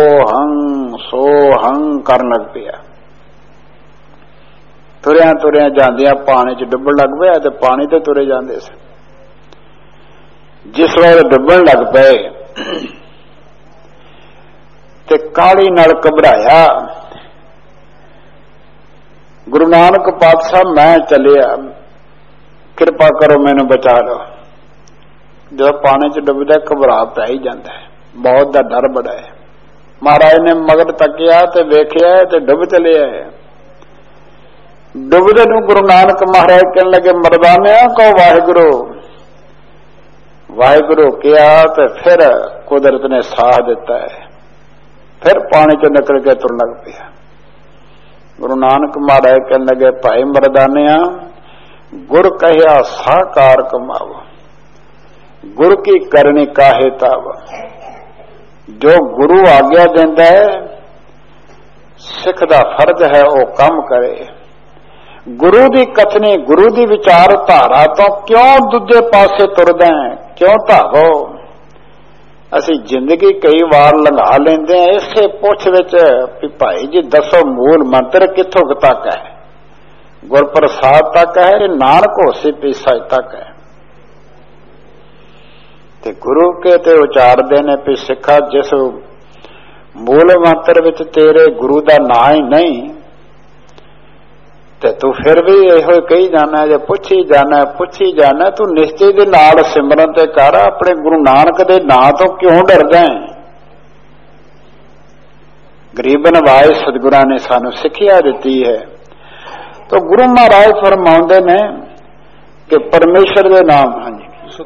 ਸੋਹੰ ਕਰਨ ਲੱਗ ਪਿਆ। ਤੁਰਿਆ ਜਾਂਦਿਆਂ ਪਾਣੀ 'ਚ ਡੁੱਬਣ ਲੱਗ ਪਿਆ ਤੇ ਪਾਣੀ ਤੇ ਤੁਰੇ ਜਾਂਦੇ ਸੀ। ਜਿਸ ਵੇਲੇ ਡੁੱਬਣ ਲੱਗ ਪਏ ਤੇ ਕਾਹਲੀ ਨਾਲ ਘਬਰਾਇਆ। ਗੁਰੂ ਨਾਨਕ ਪਾਤਸ਼ਾਹ ਮੈਂ ਚੱਲਿਆ, ਕਿਰਪਾ ਕਰੋ ਮੈਨੂੰ ਬਚਾ ਲਓ। ਜਦੋਂ ਪਾਣੀ 'ਚ ਡੁੱਬਦਾ ਘਬਰਾ ਪੈ ਹੀ ਜਾਂਦਾ ਹੈ, ਬਹੁਤ ਦਾ ਡਰ ਬੜਾ ਹੈ। ਮਹਾਰਾਜ ਨੇ ਮਗਰ ਤੱਕਿਆ ਤੇ ਵੇਖਿਆ ਤੇ ਡੁੱਬ ਚਲਿਆ। ਡੁੱਬਦੇ ਨੂੰ ਗੁਰੂ ਨਾਨਕ ਮਹਾਰਾਜ ਕਹਿਣ ਲੱਗੇ, ਮਰਦਾਨਿਆਂ ਕਹੋ ਵਾਹਿਗੁਰੂ। ਵਾਹਿਗੁਰੂ ਕਿਹਾ ਤੇ ਫਿਰ ਕੁਦਰਤ ਨੇ ਸਾਹ ਦਿੱਤਾ ਹੈ, ਫਿਰ ਪਾਣੀ ਚੋਂ ਨਿਕਲ ਕੇ ਤੁਰਨ ਲੱਗ ਪਿਆ। ਗੁਰੂ ਨਾਨਕ ਮਹਾਰਾਜ ਕਹਿਣ ਲੱਗੇ, ਭਾਈ ਮਰਦਾਨਿਆਂ ਗੁਰ ਕਹਿਆ ਸਾਕਾਰ ਕਮਾਵ, ਗੁਰ ਕੀ ਕਰਨੀ ਕਾਹੇ ਤਾਵ। ਜੋ ਗੁਰੂ ਆਗਿਆ ਦਿੰਦਾ ਹੈ ਸਿੱਖ ਦਾ ਫਰਜ਼ ਹੈ ਉਹ ਕੰਮ ਕਰੇ। ਗੁਰੂ ਦੀ ਕਥਨੀ, ਗੁਰੂ ਦੀ ਵਿਚਾਰਧਾਰਾ ਤੋਂ ਕਿਉਂ ਦੂਜੇ ਪਾਸੇ ਤੁਰਦਾ ਹੈ, ਕਿਉਂ ਧਾਵੋ। ਅਸੀਂ ਜ਼ਿੰਦਗੀ ਕਈ ਵਾਰ ਲੰਘਾ ਲੈਂਦੇ ਹਾਂ ਇਸੇ ਪੁੱਛ ਵਿੱਚ ਵੀ ਭਾਈ ਜੀ ਦੱਸੋ ਮੂਲ ਮੰਤਰ ਕਿੱਥੋਂ ਤੱਕ ਹੈ, ਗੁਰਪ੍ਰਸਾਦ ਤੱਕ ਹੈ, ਨਾਨਕ ਹੋਸੀ ਪੀਸਾ ਤੱਕ ਹੈ। ਤੇ ਗੁਰੂ ਕੇ ਤੇ ਉਚਾਰਦੇ ਨੇ ਵੀ ਸਿੱਖਾ ਜਿਸ ਮੂਲ ਮੰਤਰ ਵਿੱਚ ਤੇਰੇ ਗੁਰੂ ਦਾ ਨਾਂ ਹੀ ਨਹੀਂ ਤੇ ਤੂੰ ਫਿਰ ਵੀ ਇਹੋ ਕਹੀ ਜਾਣਾ, ਜੇ ਪੁੱਛੀ ਜਾਣਾ, ਤੂੰ ਨਿਸ਼ਚੇ ਦੇ ਨਾਲ ਸਿਮਰਨ ਤੇ ਕਰ। ਆਪਣੇ ਗੁਰੂ ਨਾਨਕ ਦੇ ਨਾਂ ਤੋਂ ਕਿਉਂ ਡਰਦਾ ਹੈ? ਗਰੀਬ ਨਵਾਜ ਸਤਿਗੁਰਾਂ ਨੇ ਸਾਨੂੰ ਸਿੱਖਿਆ ਦਿੱਤੀ ਹੈ। ਤਾਂ ਗੁਰੂ ਮਹਾਰਾਜ ਫਰਮਾਉਂਦੇ ਨੇ ਕਿ ਪਰਮੇਸ਼ਰ ਦੇ ਨਾਮ, ਹਾਂਜੀ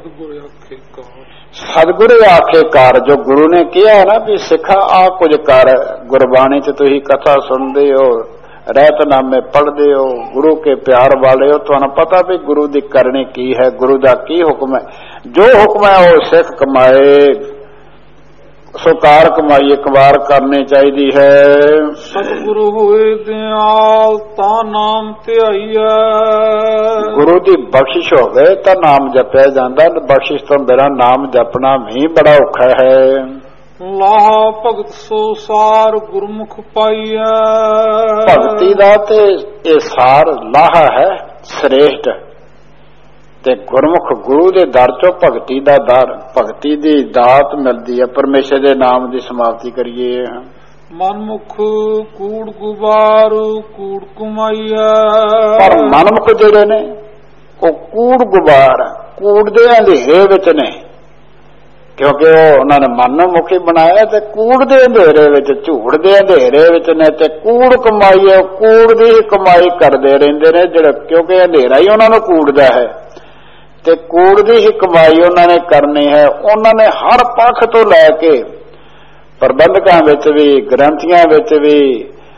ਸਤਿਗੁਰੂ ਆਖੇਕਾਰ, ਜੋ ਗੁਰੂ ਨੇ ਕਿਹਾ ਨਾ ਵੀ ਸਿੱਖਾ ਆ ਕੁਝ ਕਰ। ਗੁਰਬਾਣੀ 'ਚ ਤੁਸੀਂ ਕਥਾ ਸੁਣਦੇ ਹੋ, ਰਹਿਤਨਾਮੇ ਪੜ੍ਹਦੇ ਹੋ, ਗੁਰੂ ਕੇ ਪਿਆਰ ਵਾਲੇ ਹੋ, ਤੁਹਾਨੂੰ ਪਤਾ ਵੀ ਗੁਰੂ ਦੀ ਕਰਨੀ ਕੀ ਹੈ, ਗੁਰੂ ਦਾ ਕੀ ਹੁਕਮ ਹੈ। ਜੋ ਹੁਕਮ ਹੈ ਉਹ ਸਿੱਖ ਕਮਾਏ, ਸੋ ਕਾਰ ਕਮਾਈ ਇੱਕ ਵਾਰ ਕਰਨੀ ਚਾਹੀਦੀ ਹੈ। ਸਤਿਗੁਰੂ ਹੋਏ ਦਿਆਲ ਤਾਂ ਨਾਮ ਧਿਆਈਐ, ਗੁਰੂ ਦੀ ਬਖਸ਼ਿਸ਼ ਹੋਵੇ ਤਾਂ ਨਾਮ ਜਪਿਆ ਜਾਂਦਾ। ਬਖਸ਼ਿਸ਼ ਤੋਂ ਬਿਨਾਂ ਨਾਮ ਜਪਣਾ ਵੀ ਬੜਾ ਔਖਾ ਹੈ। ਲਾਹ ਭਗਤ ਸੋ ਸਾਰ ਗੁਰਮੁਖ ਪਾਈਐ, ਭਗਤੀ ਦਾ ਤੇ ਇਹ ਸਾਰ ਲਾਹਾ ਹੈ ਸ੍ਰੇਸ਼ਟ, ਤੇ ਗੁਰਮੁਖ ਗੁਰੂ ਦੇ ਦਰ ਚੋਂ ਭਗਤੀ ਦਾ ਦਰ, ਭਗਤੀ ਦੀ ਦਾਤ ਮਿਲਦੀ ਹੈ। ਪਰਮੇਸ਼ਰ ਦੇ ਨਾਮ ਦੀ ਸਮਾਪਤੀ ਕਰੀਏ। ਮਨਮੁਖ ਕੂੜ ਗੁਬਾਰ ਕੂੜ ਕਮਾਈਐ, ਪਰ ਮਨਮੁਖ ਜਿਹੜੇ ਨੇ ਉਹ ਕੂੜ ਗੁਬਾਰ, ਕੂੜ ਦੇ ਅੰਧੇਰੇ ਵਿੱਚ ਨੇ, ਕਿਉਂਕਿ ਉਹ ਉਹਨਾਂ ਨੇ ਮਨ ਨੂੰ ਮੁਖੀ ਬਣਾਇਆ ਤੇ ਕੂੜ ਦੇ ਅੰਧੇਰੇ ਵਿੱਚ, ਝੂਠ ਦੇ ਅੰਧੇਰੇ ਵਿੱਚ ਨੇ। ਤੇ ਕੂੜ ਕਮਾਈ ਹੈ, ਕੂੜ ਦੀ ਹੀ ਕਮਾਈ ਕਰਦੇ ਰਹਿੰਦੇ ਨੇ ਜਿਹੜੇ, ਕਿਉਂਕਿ ਅੰਧੇਰਾ ਹੀ ਉਹਨਾਂ ਨੂੰ ਕੂੜਦਾ ਹੈ ਤੇ ਕੂੜ ਦੀ ਹੀ ਕਮਾਈ ਉਹਨਾਂ ਨੇ ਕਰਨੀ ਹੈ। ਉਹਨਾਂ ਨੇ ਹਰ ਪੱਖ ਤੋਂ ਲੈ ਕੇ ਪ੍ਰਬੰਧਕਾਂ ਵਿੱਚ ਵੀ, ਗ੍ਰੰਥੀਆਂ ਵਿੱਚ ਵੀ,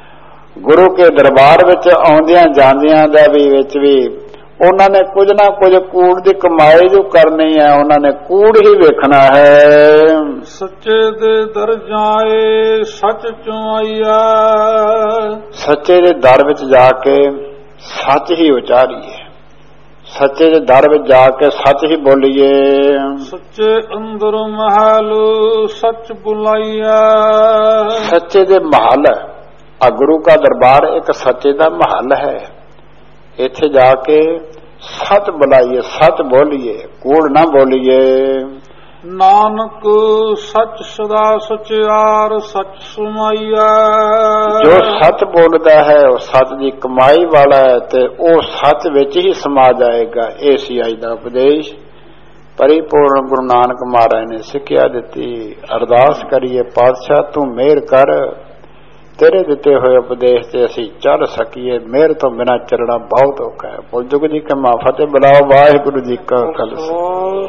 ਗੁਰੂ ਕੇ ਦਰਬਾਰ ਵਿੱਚ ਆਉਂਦਿਆਂ ਜਾਂਦਿਆਂ ਦਾ ਵੀ ਵਿੱਚ ਵੀ ਉਹਨਾਂ ਨੇ ਕੁਝ ਨਾ ਕੁਝ ਕੂੜ ਦੀ ਕਮਾਈ ਜੋ ਕਰਨੀ ਹੈ, ਉਹਨਾਂ ਨੇ ਕੂੜ ਹੀ ਵੇਖਣਾ ਹੈ। ਸੱਚੇ ਦੇ ਦਰ ਜਾਏ ਸੱਚ ਚੋਂ ਆਈਐ, ਸੱਚੇ ਦੇ ਦਰ ਵਿੱਚ ਜਾ ਕੇ ਸੱਚ ਹੀ ਉਚਾਰੀਏ, ਸੱਚੇ ਦੇ ਦਰ ਵਿੱਚ ਜਾ ਕੇ ਸੱਚ ਹੀ ਬੋਲੀਏ। ਸੱਚੇ ਅੰਦਰ ਮਹਲ ਸੱਚ ਬੁਲਾਈਐ, ਸੱਚੇ ਦੇ ਮਹਲ ਆ ਗੁਰੂ ਕਾ ਦਰਬਾਰ ਇੱਕ ਸੱਚੇ ਦਾ ਮਹਲ ਹੈ। ਇੱਥੇ ਜਾ ਕੇ ਸੱਚ ਬੁਲਾਈਏ, ਸੱਚ ਬੋਲੀਏ, ਕੂੜ ਨਾ ਬੋਲੀਏ। ਨਾਨਕ ਸੱਚ ਸਦਾ ਸਚਿਆਰ ਸੱਚ ਸੁਮਾਈਐ, ਜੋ ਸੱਚ ਬੋਲਦਾ ਹੈ ਉਹ ਸੱਚ ਦੀ ਕਮਾਈ ਵਾਲਾ ਹੈ ਤੇ ਉਹ ਸੱਚ ਵਿੱਚ ਹੀ ਸਮਾ ਜਾਏਗਾ। ਇਹ ਸੀ ਅੱਜ ਦਾ ਉਪਦੇਸ਼। ਪਰਿਪੂਰਨ ਗੁਰੂ ਨਾਨਕ ਮਹਾਰਾਜ ਨੇ ਸਿੱਖਿਆ ਦਿੱਤੀ। ਅਰਦਾਸ ਕਰੀਏ, ਪਾਤਸ਼ਾਹ ਤੂੰ ਮਿਹਰ ਕਰ, ਤੇਰੇ ਦਿੱਤੇ ਹੋਏ ਉਪਦੇਸ਼ ਤੇ ਅਸੀਂ ਚੱਲ ਸਕੀਏ। ਮਿਹਰ ਤੋਂ ਬਿਨਾਂ ਚੱਲਣਾ ਬਹੁਤ ਔਖਾ ਹੈ। ਬੋਲ ਜੁਗ ਜੀ ਕੇ ਮਾਂ ਫਤਿਹ ਬੁਲਾਓ। ਵਾਹਿਗੁਰੂ ਜੀ ਕਾ ਖਾਲਸਾ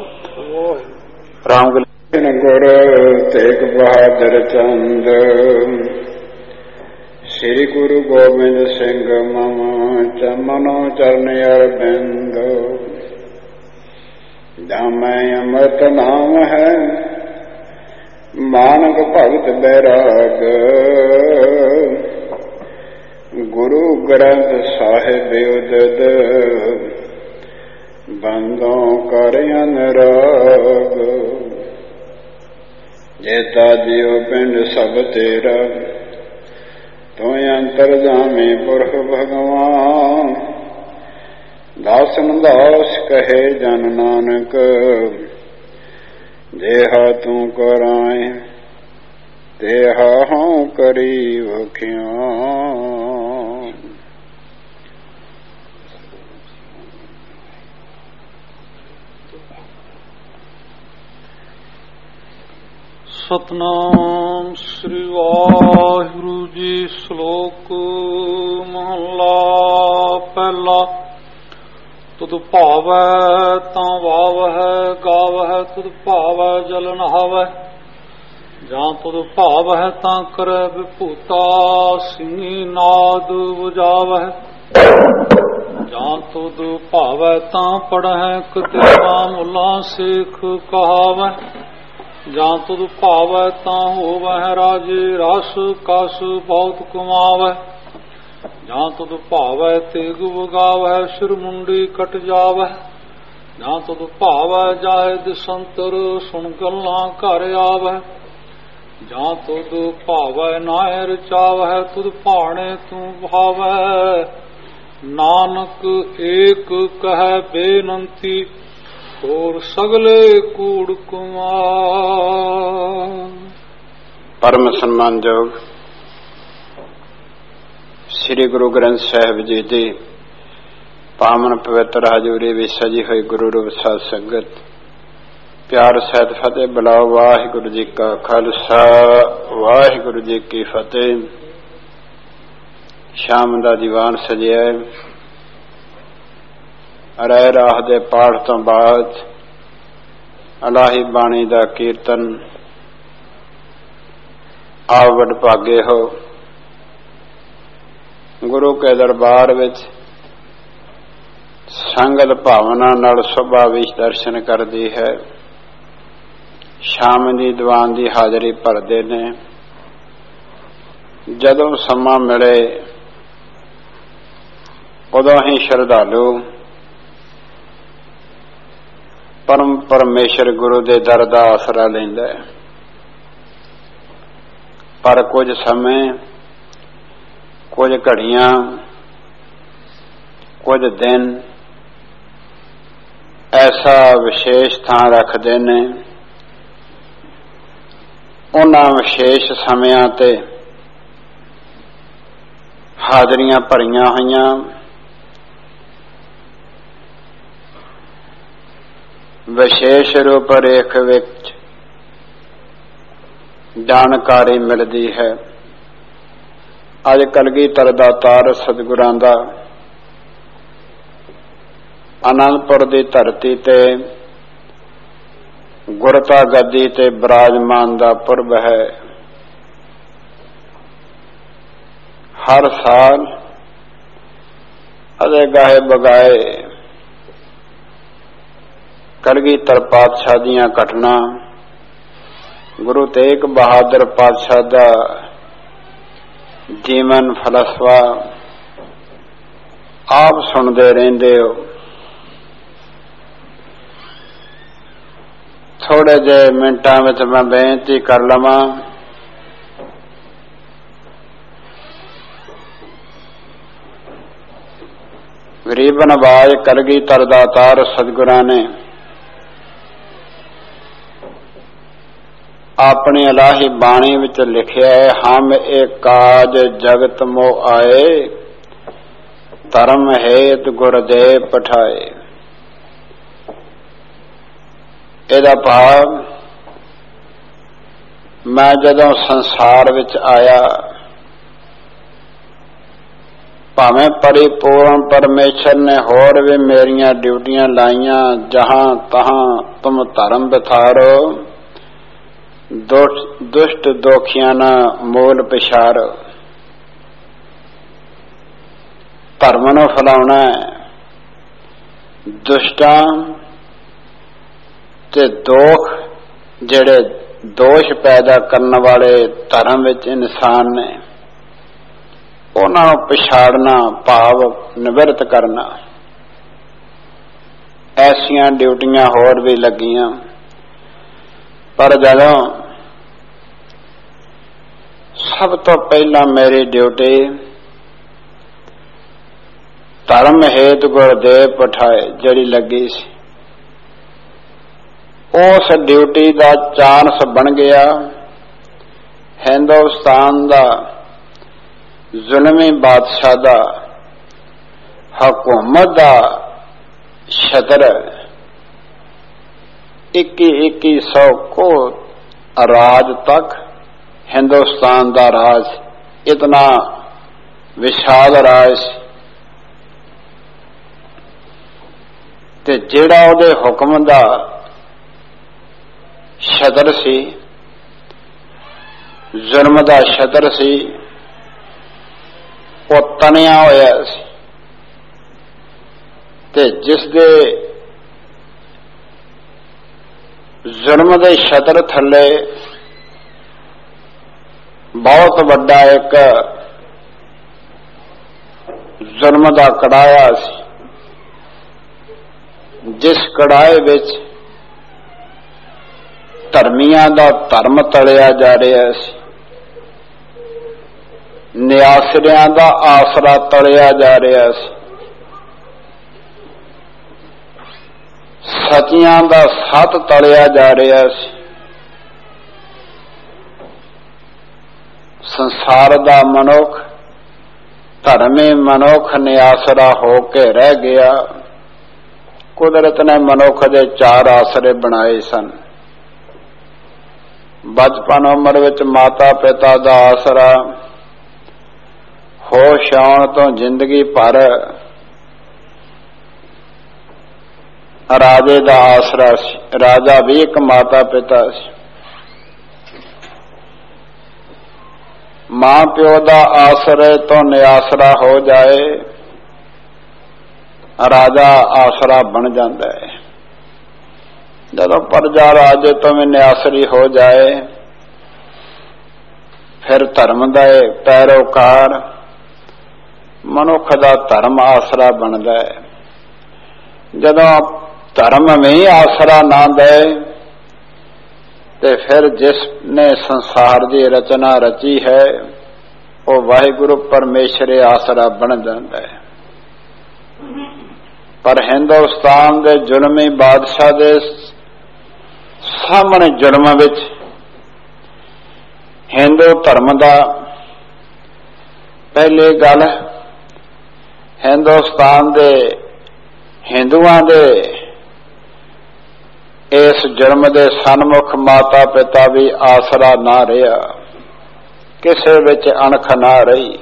ਰਾਮ ਗੁਰੂ ਤੇਗ ਬਹਾਦਰ ਚੰਦ ਸ੍ਰੀ ਗੁਰੂ ਗੋਬਿੰਦ ਸਿੰਘ ਮਮ ਚਮਨੋ ਚਰਨ ਅਰਬਿੰਦ ਦਾਮੈ ਅੰਮ੍ਰਿਤ ਨਾਮ ਹੈ ਮਾਨਕ ਭਗਤ ਬੈਰਾਗ ਗੁਰੂ ਗ੍ਰੰਥ ਸਾਹਿਬ ਉਦਦ ਬੰਦੋਂ ਕਰ ਅਨਰਾਗ ਜੇਤਾ ਜਿਉ ਪਿੰਡ ਸਭ ਤੇਰਾ ਤੂੰ ਅੰਤਰਜਾਮੀ ਪੁਰਖ ਭਗਵਾਨ ਦਾਸਨ ਦਾਸ ਕਹੇ ਜਨ ਨਾਨਕ ਦੇਹਾ ਤੂੰ ਕਰਾਏ ਦੇਹਾ ਹਉ ਕਰੀ ਵਖਿਆ। ਸਤਨਾਮ ਸ੍ਰੀ ਵਾਹਿਗੁਰੂ ਜੀ। ਸ਼ਲੋਕ ਮਹਲਾ ਪਹਿਲਾ। ਤੁਧ ਭਾਵੈ ਤਾਂ ਵਾਵਹਿ ਗਾਵਹਿ, ਤੁਧ ਭਾਵੈ ਜਲ ਨਹਾਵੈ। ਜਾਂ ਤੁਧ ਭਾਵਹਿ ਤਾਂ ਕਰੈ ਵਿਭੂਤਾ, ਸਿੰਘੀ ਨਾਦ ਵਜਾਵਹਿ। ਜਾਂ ਤੁਧ ਭਾਵੈ ਤਾਂ ਪੜ੍ਹੈ ਕਿਤਾਬਾਂ ਮੁੱਲਾ ਸੇਖ ਕਹਾਵੈ। ਜਾਂ ਤੁਧ ਭਾਵੈ ਤਾਂ ਹੋਵਹਿ ਰਾਜੇ ਰਸ ਕਸ ਬਹੁਤ ਕਮਾਵੈ। ਜਾਂ ਤੁਧ ਭਾਵੈ ਤੇਗ ਵਗਾਵੈ ਸਿਰ ਮੁੰਡੀ ਕਟ ਜਾਵੈ। ਜਾਂ ਤੁਧ ਭਾਵੈ ਜਾਏ ਦਿਸੰਤਰ ਸੁਣ ਗੱਲਾਂ ਘਰ ਆਵੈ। ਜਾਂ ਤੁਧ ਭਾਵੈ ਨਾਹਿ ਰਚਾਵੈ, ਤੁਧ ਭਾਣੇ ਤੂੰ ਭਾਵੈ। ਨਾਨਕ ਏਕ ਕਹਿ ਬੇਨੰਤੀ, ਹੋਰ ਸਗਲੇ ਕੂੜ ਕੁਮਾਰ। ਪਰਮ ਸਨਮਾਨਯੋਗ ਸ੍ਰੀ ਗੁਰੂ ਗ੍ਰੰਥ ਸਾਹਿਬ ਜੀ ਦੀ ਪਾਵਨ ਪਵਿੱਤਰ ਹਜ਼ੂਰੀ ਵਿੱਚ ਸਜੀ ਹੋਈ ਗੁਰੂ ਰੂਪ ਸਾਧ ਸੰਗਤ, ਪਿਆਰ ਸਹਿਤ ਫਤਿਹ ਬੁਲਾਓ। ਵਾਹਿਗੁਰੂ ਜੀ ਕਾ ਖਾਲਸਾ ਵਾਹਿਗੁਰੂ ਜੀ ਕੀ ਫਤਿਹ। ਸ਼ਾਮ ਦਾ ਦੀਵਾਨ ਸਜਿਆ। ਰਹਿ ਰਾਹ ਦੇ ਪਾਠ ਤੋਂ ਬਾਅਦ ਅਲਾਹੀ ਬਾਣੀ ਦਾ ਕੀਰਤਨ। ਆਓ ਵਡਭਾਗੇ ਹੋ ਗੁਰੂ ਕੇ ਦਰਬਾਰ ਵਿੱਚ ਸੰਗਤ ਭਾਵਨਾ ਨਾਲ ਸੁਭਾ ਵਿੱਚ ਦਰਸ਼ਨ ਕਰਦੀ ਹੈ। ਸ਼ਾਮ ਦੀ ਦੀਵਾਨ ਦੀ ਹਾਜ਼ਰੀ ਭਰਦੇ ਨੇ। ਜਦੋਂ ਸਮਾਂ ਮਿਲੇ ਉਦੋਂ ਹੀ ਸ਼ਰਧਾਲੂ ਪਰਮ ਪਰਮੇਸ਼ਰ ਗੁਰੂ ਦੇ ਦਰ ਦਾ ਆਸਰਾ ਲੈਂਦਾ ਹੈ। ਪਰ ਕੁਝ ਸਮੇਂ, ਕੁਝ ਘੜੀਆਂ, ਕੁਝ ਦਿਨ ਐਸਾ ਵਿਸ਼ੇਸ਼ ਥਾਂ ਰੱਖਦੇ ਨੇ। ਉਹਨਾਂ ਵਿਸ਼ੇਸ਼ ਸਮਿਆਂ ਤੇ ਹਾਜ਼ਰੀਆਂ ਭਰੀਆਂ ਹੋਈਆਂ ਵਿਸ਼ੇਸ਼ ਰੂਪ ਰੇਖ ਵਿੱਚ ਜਾਣਕਾਰੀ ਮਿਲਦੀ ਹੈ। ਅੱਜ ਕਲਗੀਧਰ ਦਾ ਤਾਰ ਸਤਿਗੁਰਾਂ ਦਾ ਆਨੰਦਪੁਰ ਦੀ ਧਰਤੀ ਤੇ ਗੁਰਤਾ ਗੱਦੀ ਤੇ ਬਿਰਾਜਮਾਨ ਦਾ ਪੁਰਬ ਹੈ। हर साल अदे गाहे बगाए कलगीधर पातशाह दियां घटना, गुरु तेग बहादुर पातशाह दा जीवन फलसफा आप सुनते रहिंदे हो। थोड़े जे मिनटां विच मैं बेनती कर लवां, गरीब नवाज कलगीधर दा अवतार सतगुरां ने अपनी इलाही बाणी विच लिखिया है, हम एक काज जगत मोह आए, धर्म हेत गुरदेव पठाए। इहदा भाव, मैं जदों संसार विच आया, भावें परिपूर्ण परमेश्वर ने होर भी मेरियां ड्यूटियां लाइयां, जहां तहां तुम धर्म बिथारो, दुष्ट दोखियां ना मूल पिछारो। धर्म नूं फैलाउणा है, दुष्टां ते दोख जिहड़े दोष पैदा करने वाले धर्म विच इंसान ने, उन्हां नूं पिछाड़ना, भाव निवृत्त करना। ऐसियां ड्यूटियां होर भी लगियां, पर जदों सब तो पहला मेरी ड्यूटी धर्म हेतु गुरदेव पठाए जड़ी लगी सी, उस ड्यूटी का चांस बन गया हिंदुस्तान का जुल्मी बादशाह का हुकूमत का छतर 2100 को राज तक हिंदुस्तान का राज, इतना विशाल राज, ते जिहड़ा उहदे हुक्म का छतर सी, जुर्म का छतर सी, वो तनिया होया सी, ते जिस दे जुर्म दे छतर थले बहुत बड़ा एक जुर्म का कड़ाया सी, जिस कड़ाए विच धर्मियां दा धर्म तलिया जा रहा सी, निआसरियां दा आसरा तलिया जा रहा सी, सचियां दा सत तलिया जा रहा सी। संसार दा मनुख, धर्मी मनुख निआसरा होके रह गया। कुदरत ने मनुख दे 4 आसरे बनाए सन। बचपन उम्र विच माता पिता दा आसरा, होश आउण तो जिंदगी भर राजे दा आसरा सी। राजा भी एक माता पिता सी। मां प्यो दा आसरे तो निआसरा हो जाए, राजा आसरा बन जाता है। जदों प्रजा राजे तो भी निआसरी हो जाए, फिर धर्म दा पैरोकार मनुख दा धर्म आसरा बनता है। जदों धर्म में आसरा ना दे, ते फिर जिसने संसार की रचना रची है, वो वाहिगुरु परमेश्वर आसरा बन जाता है। पर हिंदुस्तान के जुल्मी बादशाह के सामने जुल्म विच हिंदू धर्म का पहली गल, हिंदुस्तान के हिंदुआं दे इस जुर्म दे सन्मुख माता पिता भी आसरा ना रहा, किसे विच अणख ना रही।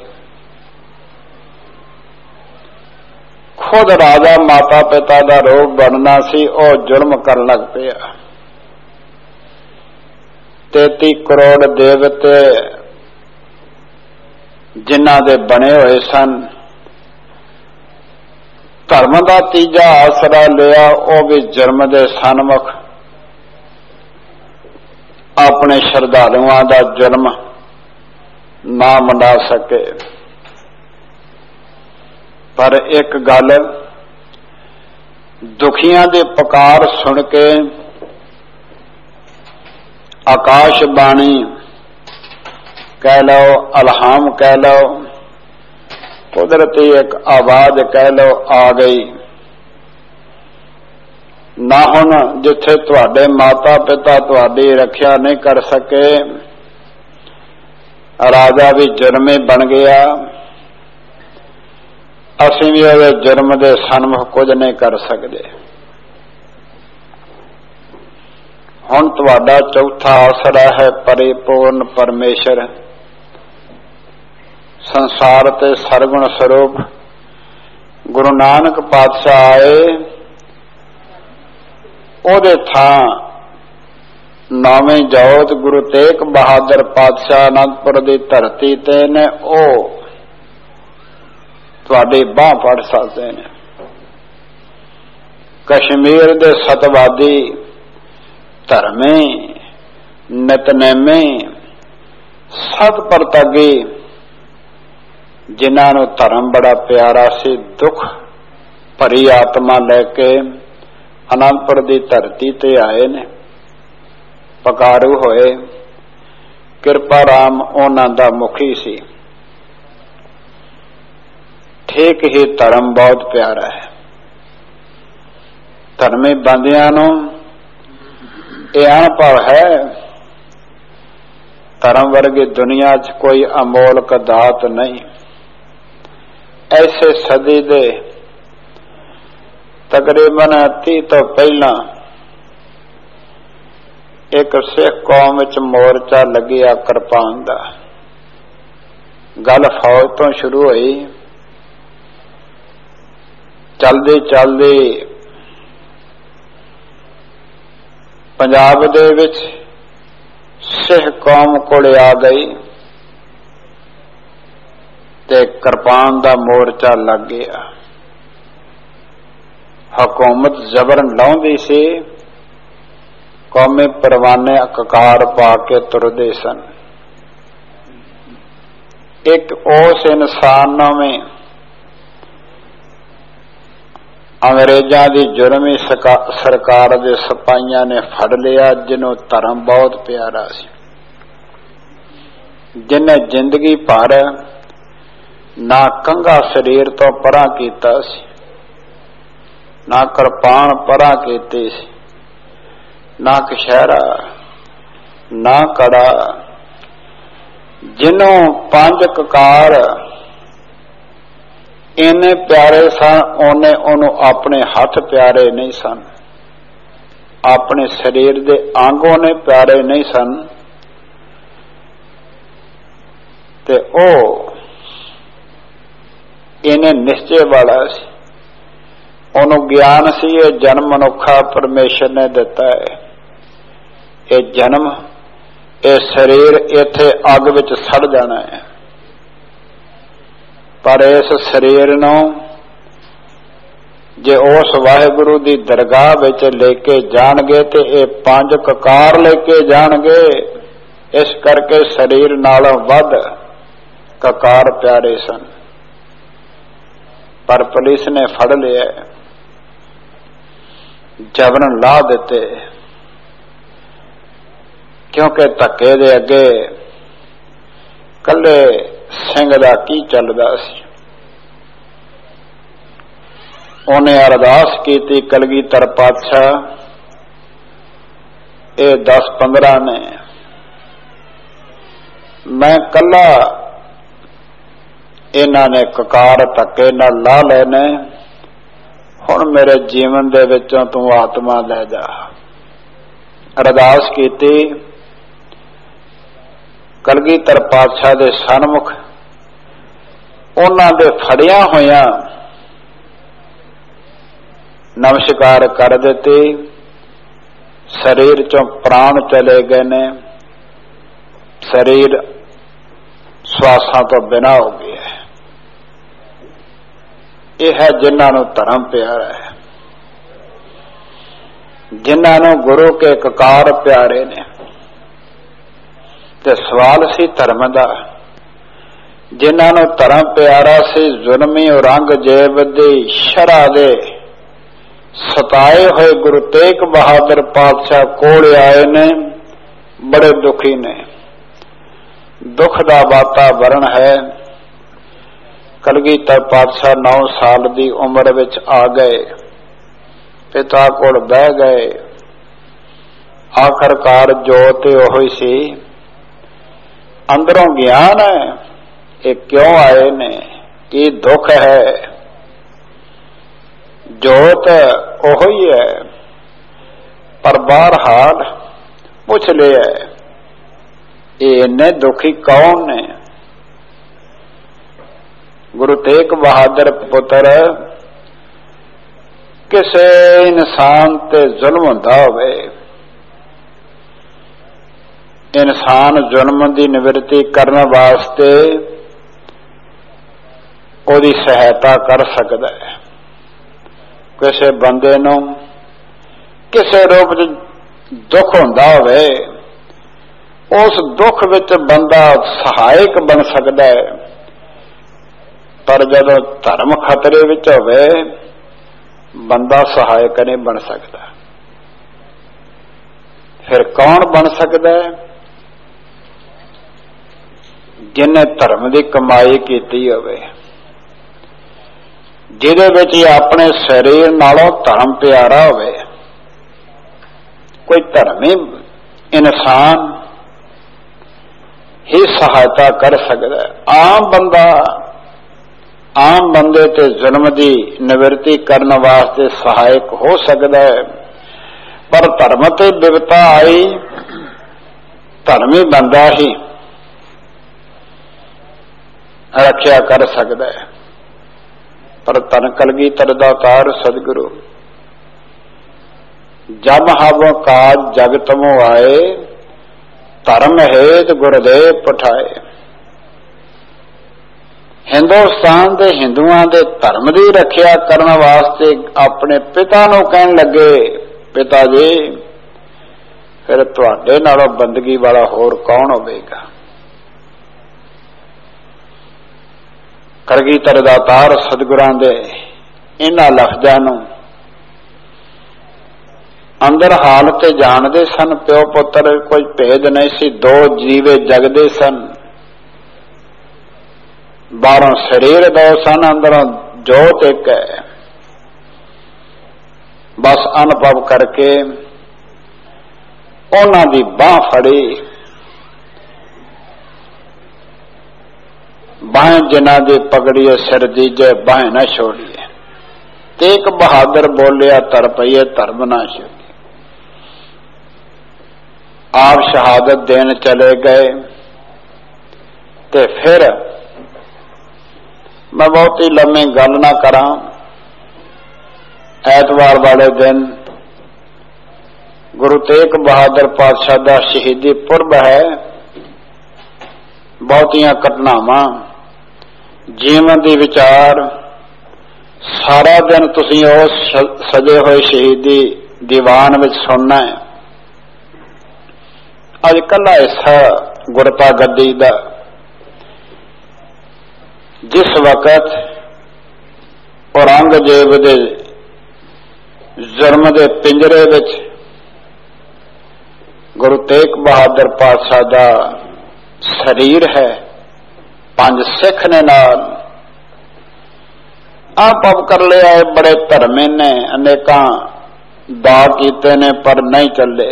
खुद राजा माता पिता का रोग बनना सी, और जुर्म कर लग पिया। 33 करोड़ देवते ਜਿਨ੍ਹਾਂ ਦੇ ਬਣੇ ਹੋਏ ਸਨ। ਧਰਮ ਦਾ ਤੀਜਾ ਆਸਰਾ ਲਿਆ, ਉਹ ਵੀ ਜਨਮ ਦੇ ਸਨਮੁਖ ਆਪਣੇ ਸ਼ਰਧਾਲੂਆਂ ਦਾ ਜਨਮ ਨਾ ਮਨਾ ਸਕੇ। ਪਰ ਇੱਕ ਗੱਲ, ਦੁਖੀਆਂ ਦੀ ਪੁਕਾਰ ਸੁਣ ਕੇ ਆਕਾਸ਼ ਬਾਣੀ ਕਹਿ ਲਓ, ਅਲਹਾਮ ਕਹਿ ਲਓ, ਕੁਦਰਤੀ ਇੱਕ ਆਵਾਜ਼ ਕਹਿ ਲਓ, ਆ ਗਈ। ਨਾ ਹੁਣ ਜਿੱਥੇ ਤੁਹਾਡੇ ਮਾਤਾ ਪਿਤਾ ਤੁਹਾਡੀ ਰੱਖਿਆ ਨਹੀਂ ਕਰ ਸਕੇ, ਰਾਜਾ ਵੀ ਜਨਮੇ ਬਣ ਗਿਆ, ਅਸੀਂ ਵੀ ਉਹਦੇ ਜਨਮ ਦੇ ਸਨਮੁਖ ਕੁਝ ਨਹੀਂ ਕਰ ਸਕਦੇ। ਹੁਣ ਤੁਹਾਡਾ ਚੌਥਾ ਆਸਰਾ ਹੈ ਪਰਿਪੂਰਨ ਪਰਮੇਸ਼ਰ, ਸੰਸਾਰ ਤੇ ਸਰਗੁਣ ਸਰੂਪ ਗੁਰੂ ਨਾਨਕ ਪਾਤਸ਼ਾਹ ਆਏ। ਉਹਦੇ ਥਾਂ ਨੌਵੇਂ ਜੋਤ ਗੁਰੂ ਤੇਗ ਬਹਾਦਰ ਪਾਤਸ਼ਾਹ ਅਨੰਦਪੁਰ ਦੀ ਧਰਤੀ ਤੇ ਨੇ, ਉਹ ਤੁਹਾਡੀ ਬਾਂਹ ਫੜ ਸਕਦੇ ਨੇ। ਕਸ਼ਮੀਰ ਦੇ ਸਤਵਾਦੀ ਧਰਮੇ ਨਿਤਨੇਮੇ ਸਤ ਪ੍ਰਤਗੀ, ਜਿਨ੍ਹਾਂ ਨੂੰ ਧਰਮ ਬੜਾ ਪਿਆਰਾ ਸੀ, ਦੁੱਖ ਭਰੀ ਆਤਮਾ ਲੈ ਕੇ ਅਨੰਦਪੁਰ ਦੀ ਧਰਤੀ ਤੇ ਆਏ ਨੇ, ਪਕਾਰੂ ਹੋਏ। ਕਿਰਪਾ ਰਾਮ ਉਹਨਾਂ ਦਾ ਮੁਖੀ ਸੀ। ਠੀਕ ਹੀ ਧਰਮ ਬਹੁਤ ਪਿਆਰਾ ਹੈ। ਧਰਮੀ ਬੰਦਿਆਂ ਨੂੰ ਇਹ ਅਨੁਭਵ ਹੈ, ਧਰਮ ਵਰਗੀ ਦੁਨੀਆ 'ਚ ਕੋਈ ਅਮੋਲਕ ਦਾਤ ਨਹੀਂ। ਐਸੇ ਸਦੀ ਦੇ ਤਕਰੀਬਨ 30 ਤੋਂ ਪਹਿਲਾਂ ਇੱਕ ਸਿੱਖ ਕੌਮ ਵਿੱਚ ਮੋਰਚਾ ਲੱਗਿਆ ਕਿਰਪਾਨ ਦਾ। ਗੱਲ ਫੌਜ ਤੋਂ ਸ਼ੁਰੂ ਹੋਈ, ਚਲਦੀ ਚਲਦੀ ਪੰਜਾਬ ਦੇ ਵਿੱਚ ਸਿੱਖ ਕੌਮ ਕੋਲੇ ਆ ਗਈ ਤੇ ਕਿਰਪਾਨ ਦਾ ਮੋਰਚਾ ਲੱਗ ਗਿਆ। ਹਕੂਮਤ ਜ਼ਬਰਨ ਲਾਉਂਦੀ ਸੀ, ਕੌਮੀ ਪਰਵਾਨੇ ਕਕਾਰ ਪਾ ਕੇ ਤੁਰਦੇ ਸਨ। ਇੱਕ ਉਸ ਇਨਸਾਨ ਨੂੰ ਵੀ ਅੰਗਰੇਜ਼ਾਂ ਦੀ ਜੁਰਮੀ ਸਰਕਾਰ ਦੇ ਸਿਪਾਹੀਆਂ ਨੇ ਫੜ ਲਿਆ, ਜਿਹਨੂੰ ਧਰਮ ਬਹੁਤ ਪਿਆਰਾ ਸੀ, ਜਿਹਨੇ ਜ਼ਿੰਦਗੀ ਭਰ ਨਾ ਕੰਘਾ ਸਰੀਰ ਤੋਂ ਪਰਾਂ ਕੀਤਾ ਸੀ, ਨਾ ਕਿਰਪਾਨ ਪਰਾਂ ਕੀਤੀ ਸੀ, ਨਾ ਕਛਹਿਰਾ, ਨਾ ਕੜਾ, ਜਿਹਨੂੰ ਪੰਜ ਕਕਾਰ ਇੰਨੇ ਪਿਆਰੇ ਸਨ, ਉਹਨੂੰ ਆਪਣੇ ਹੱਥ ਪਿਆਰੇ ਨਹੀਂ ਸਨ, ਆਪਣੇ ਸਰੀਰ ਦੇ ਅੰਗ ਉਹਨੇ ਪਿਆਰੇ ਨਹੀਂ ਸਨ। ਤੇ ਉਹ ਇਹਨੇ ਨਿਸ਼ਚੇ ਵਾਲਾ ਸੀ, ਉਹਨੂੰ ਗਿਆਨ ਸੀ ਇਹ ਜਨਮ ਮਨੁੱਖਾ ਪਰਮੇਸ਼ਰ ਨੇ ਦਿੱਤਾ ਹੈ। ਇਹ ਜਨਮ, ਇਹ ਸਰੀਰ ਇੱਥੇ ਅੱਗ ਵਿੱਚ ਸੜ ਜਾਣਾ ਹੈ, ਪਰ ਇਸ ਸਰੀਰ ਨੂੰ ਜੇ ਉਸ ਵਾਹਿਗੁਰੂ ਦੀ ਦਰਗਾਹ ਵਿੱਚ ਲੈ ਕੇ ਜਾਣਗੇ ਤੇ ਇਹ ਪੰਜ ਕਕਾਰ ਲੈ ਕੇ ਜਾਣਗੇ। ਇਸ ਕਰਕੇ ਸਰੀਰ ਨਾਲੋਂ ਵੱਧ ਕਕਾਰ ਪਿਆਰੇ ਸਨ। ਪਰ ਪੁਲਿਸ ਨੇ ਫੜ ਲਿਆ, ਜਬਰਨ ਲਾ ਦਿੱਤੇ, ਕਿਉਂਕਿ ਧੱਕੇ ਦੇ ਅੱਗੇ ਕੱਲੇ ਸਿੰਘ ਦਾ ਕੀ ਚੱਲਦਾ ਸੀ। ਉਹਨੇ ਅਰਦਾਸ ਕੀਤੀ, ਕਲਗੀਧਰ ਪਾਤਸ਼ਾਹ ਇਹ 10-15 ਨੇ, ਮੈਂ ਕੱਲਾ, ਇਹਨਾਂ ਨੇ ਕਕਾਰ ਧੱਕੇ ਨਾਲ ਲਾ ਲੈਣੇ, ਹੁਣ ਮੇਰੇ ਜੀਵਨ ਦੇ ਵਿੱਚੋਂ ਤੂੰ ਆਤਮਾ ਲੈ ਜਾ। ਅਰਦਾਸ ਕੀਤੀ, ਕਲਗੀਧਰ ਪਾਤਸ਼ਾਹ ਦੇ ਸਨਮੁਖ ਉਹਨਾਂ ਦੇ ਫੜਿਆ ਹੋਇਆਂ ਨਮਸਕਾਰ ਕਰ ਦਿੱਤੀ। ਸਰੀਰ ਚੋਂ ਪ੍ਰਾਣ ਚਲੇ ਗਏ ਨੇ, ਸਰੀਰ ਸਵਾਸਾਂ ਤੋਂ ਬਿਨਾਂ ਹੋ ਗਿਆ। ਇਹ ਹੈ ਜਿਨ੍ਹਾਂ ਨੂੰ ਧਰਮ ਪਿਆਰਾ ਹੈ, ਜਿਨ੍ਹਾਂ ਨੂੰ ਗੁਰੂ ਕੇ ਕਕਾਰ ਪਿਆਰੇ ਨੇ। ਤੇ ਸਵਾਲ ਸੀ ਧਰਮ ਦਾ, ਜਿਨ੍ਹਾਂ ਨੂੰ ਧਰਮ ਪਿਆਰਾ ਸੀ, ਜ਼ੁਲਮੀ ਔਰੰਗਜ਼ੇਬ ਦੀ ਸ਼ਰ੍ਹਾ ਦੇ ਸਤਾਏ ਹੋਏ ਗੁਰੂ ਤੇਗ ਬਹਾਦਰ ਪਾਤਸ਼ਾਹ ਕੋਲ ਆਏ ਨੇ, ਬੜੇ ਦੁਖੀ ਨੇ। ਦੁੱਖ ਦਾ ਵਾਤਾਵਰਣ ਹੈ। ਕਲਗੀਧਰ ਪਾਤਸ਼ਾਹ 9 ਸਾਲ ਦੀ ਉਮਰ ਵਿੱਚ ਆ ਗਏ, ਪਿਤਾ ਕੋਲ ਬਹਿ ਗਏ। ਆਖਰਕਾਰ ਜੋਤ ਉਹੀ ਸੀ, ਅੰਦਰੋਂ ਗਿਆਨ ਹੈ ਇਹ ਕਿਉਂ ਆਏ ਨੇ, ਕੀ ਦੁੱਖ ਹੈ। ਜੋਤ ਉਹੀ ਹੈ, ਪਰ ਬਹਰਹਾਲ ਪੁੱਛ ਲਿਆ ਇਹ ਇੰਨੇ ਦੁਖੀ ਕੌਣ ਨੇ। ਗੁਰੂ ਤੇਗ ਬਹਾਦਰ ਪੁੱਤਰ, ਕਿਸੇ ਇਨਸਾਨ ਤੇ ਜ਼ੁਲਮ ਹੁੰਦਾ ਹੋਵੇ, ਇਨਸਾਨ ਜ਼ੁਲਮ ਦੀ ਨਿਵਰਤੀ ਕਰਨ ਵਾਸਤੇ ਉਹਦੀ ਸਹਾਇਤਾ ਕਰ ਸਕਦਾ ਹੈ। ਕਿਸੇ ਬੰਦੇ ਨੂੰ ਕਿਸੇ ਰੂਪ ਵਿੱਚ ਦੁੱਖ ਹੁੰਦਾ ਹੋਵੇ, ਉਸ ਦੁੱਖ ਵਿੱਚ ਬੰਦਾ ਸਹਾਇਕ ਬਣ ਸਕਦਾ ਹੈ। ਪਰ ਜਦੋਂ ਧਰਮ ਖਤਰੇ ਵਿੱਚ ਹੋਵੇ, ਬੰਦਾ ਸਹਾਇਕ ਨਹੀਂ ਬਣ ਸਕਦਾ। ਫਿਰ ਕੌਣ ਬਣ ਸਕਦਾ ਹੈ? ਜਿਹਨੇ ਧਰਮ ਦੀ ਕਮਾਈ ਕੀਤੀ ਹੋਵੇ, ਜਿਹਦੇ ਵਿੱਚ ਆਪਣੇ ਸਰੀਰ ਨਾਲੋਂ ਧਰਮ ਪਿਆਰਾ ਹੋਵੇ। ਕੋਈ ਧਰਮੀ ਇਨਸਾਨ ਹੀ ਸਹਾਇਤਾ ਕਰ ਸਕਦਾ ਹੈ। ਆਮ ਬੰਦੇ ਤੇ ਜ਼ੁਲਮ ਦੀ ਨਿਵਰਤੀ ਕਰਨ ਵਾਸਤੇ ਸਹਾਇਕ ਹੋ ਸਕਦਾ ਹੈ, ਪਰ ਧਰਮ ਤੇ ਬਿਪਤਾ ਆਈ, ਧਰਮੀ ਬੰਦਾ ਹੀ ਰੱਖਿਆ ਕਰ ਸਕਦਾ ਹੈ। ਪਰ ਧੰਨ ਕਲਗੀਧਰ ਦਾਤਾਰ ਸਤਿਗੁਰੂ, ਜਬ ਹਬ ਕਾਜ ਜਗਤ ਮੋ ਆਏ, ਧਰਮ ਹੇਤ ਗੁਰਦੇਵ ਪਠਾਏ। ਹਿੰਦੁਸਤਾਨ ਦੇ ਹਿੰਦੂਆਂ ਦੇ ਧਰਮ ਦੀ ਰੱਖਿਆ ਕਰਨ ਵਾਸਤੇ ਆਪਣੇ ਪਿਤਾ ਨੂੰ ਕਹਿਣ ਲੱਗੇ, ਪਿਤਾ ਜੀ ਫਿਰ ਤੁਹਾਡੇ ਨਾਲੋਂ ਬੰਦਗੀ ਵਾਲਾ ਹੋਰ ਕੌਣ ਹੋਵੇਗਾ। ਕਲਗੀਧਰ ਦਾਤਾਰ ਸਤਿਗੁਰਾਂ ਦੇ ਇਹਨਾਂ ਲਫ਼ਜ਼ਾਂ ਨੂੰ ਅੰਦਰ ਹਾਲਤ ਜਾਣਦੇ ਸਨ। ਪਿਓ ਪੁੱਤਰ ਕੋਈ ਭੇਦ ਨਹੀਂ ਸੀ, ਦੋ ਜੀਵੇ ਜਗਦੇ ਸਨ। ਬਾਹਰੋਂ ਸਰੀਰ ਦੋ ਸਨ, ਅੰਦਰੋਂ ਜੋਤ ਇੱਕ ਹੈ। ਬਸ ਅਨੁਭਵ ਕਰਕੇ ਉਹਨਾਂ ਦੀ ਬਾਂਹ ਫੜੀ, ਬਾਂਹ ਜਿਨ੍ਹਾਂ ਦੀ ਪਕੜੀਏ ਸਿਰ ਦੀਜੇ, ਬਾਂਹ ਨਾ ਛੋੜੀਏ। ਤੇਗ ਬਹਾਦਰ ਬੋਲਿਆ, ਧਰ ਪਈਏ ਧਰਮ ਨਾ ਛੋੜੀਏ। ਆਪ ਸ਼ਹਾਦਤ ਦੇਣ ਚਲੇ ਗਏ। ਤੇ ਫਿਰ ਮੈਂ ਬਹੁਤੀ ਲੰਮੀ ਗੱਲ ਨਾ ਕਰਾਂ, ਐਤਵਾਰ ਵਾਲੇ ਦਿਨ ਗੁਰੂ ਤੇਗ ਬਹਾਦਰ ਪਾਤਸ਼ਾਹ ਦਾ ਸ਼ਹੀਦੀ ਪੁਰਬ ਹੈ। ਬਹੁਤੀਆਂ ਘਟਨਾਵਾਂ, ਜੀਵਨ ਦੀ ਵਿਚਾਰ, ਸਾਰਾ ਦਿਨ ਤੁਸੀਂ ਉਸ ਸਜੇ ਹੋਏ ਸ਼ਹੀਦੀ ਦੀਵਾਨ ਵਿੱਚ ਸੁਣਨਾ ਹੈ। ਅੱਜ ਕੱਲਾ ਹਿੱਸਾ ਗੁਰਤਾ ਗੱਦੀ ਦਾ, ਜਿਸ ਵਕਤ ਔਰੰਗਜ਼ੇਬ ਦੇ ਜ਼ੁਲਮ ਦੇ ਪਿੰਜਰੇ ਵਿੱਚ ਗੁਰੂ ਤੇਗ ਬਹਾਦਰ ਪਾਤਸ਼ਾਹ ਦਾ ਸਰੀਰ ਹੈ, 5 ਸਿੱਖ ਨੇ ਨਾਲ ਆਪ ਕਰ ਲਿਆ। ਬੜੇ ਧਰਮੇ ਨੇ, ਅਨੇਕਾਂ ਦਾਅ ਕੀਤੇ ਨੇ, ਪਰ ਨਹੀਂ ਚੱਲੇ।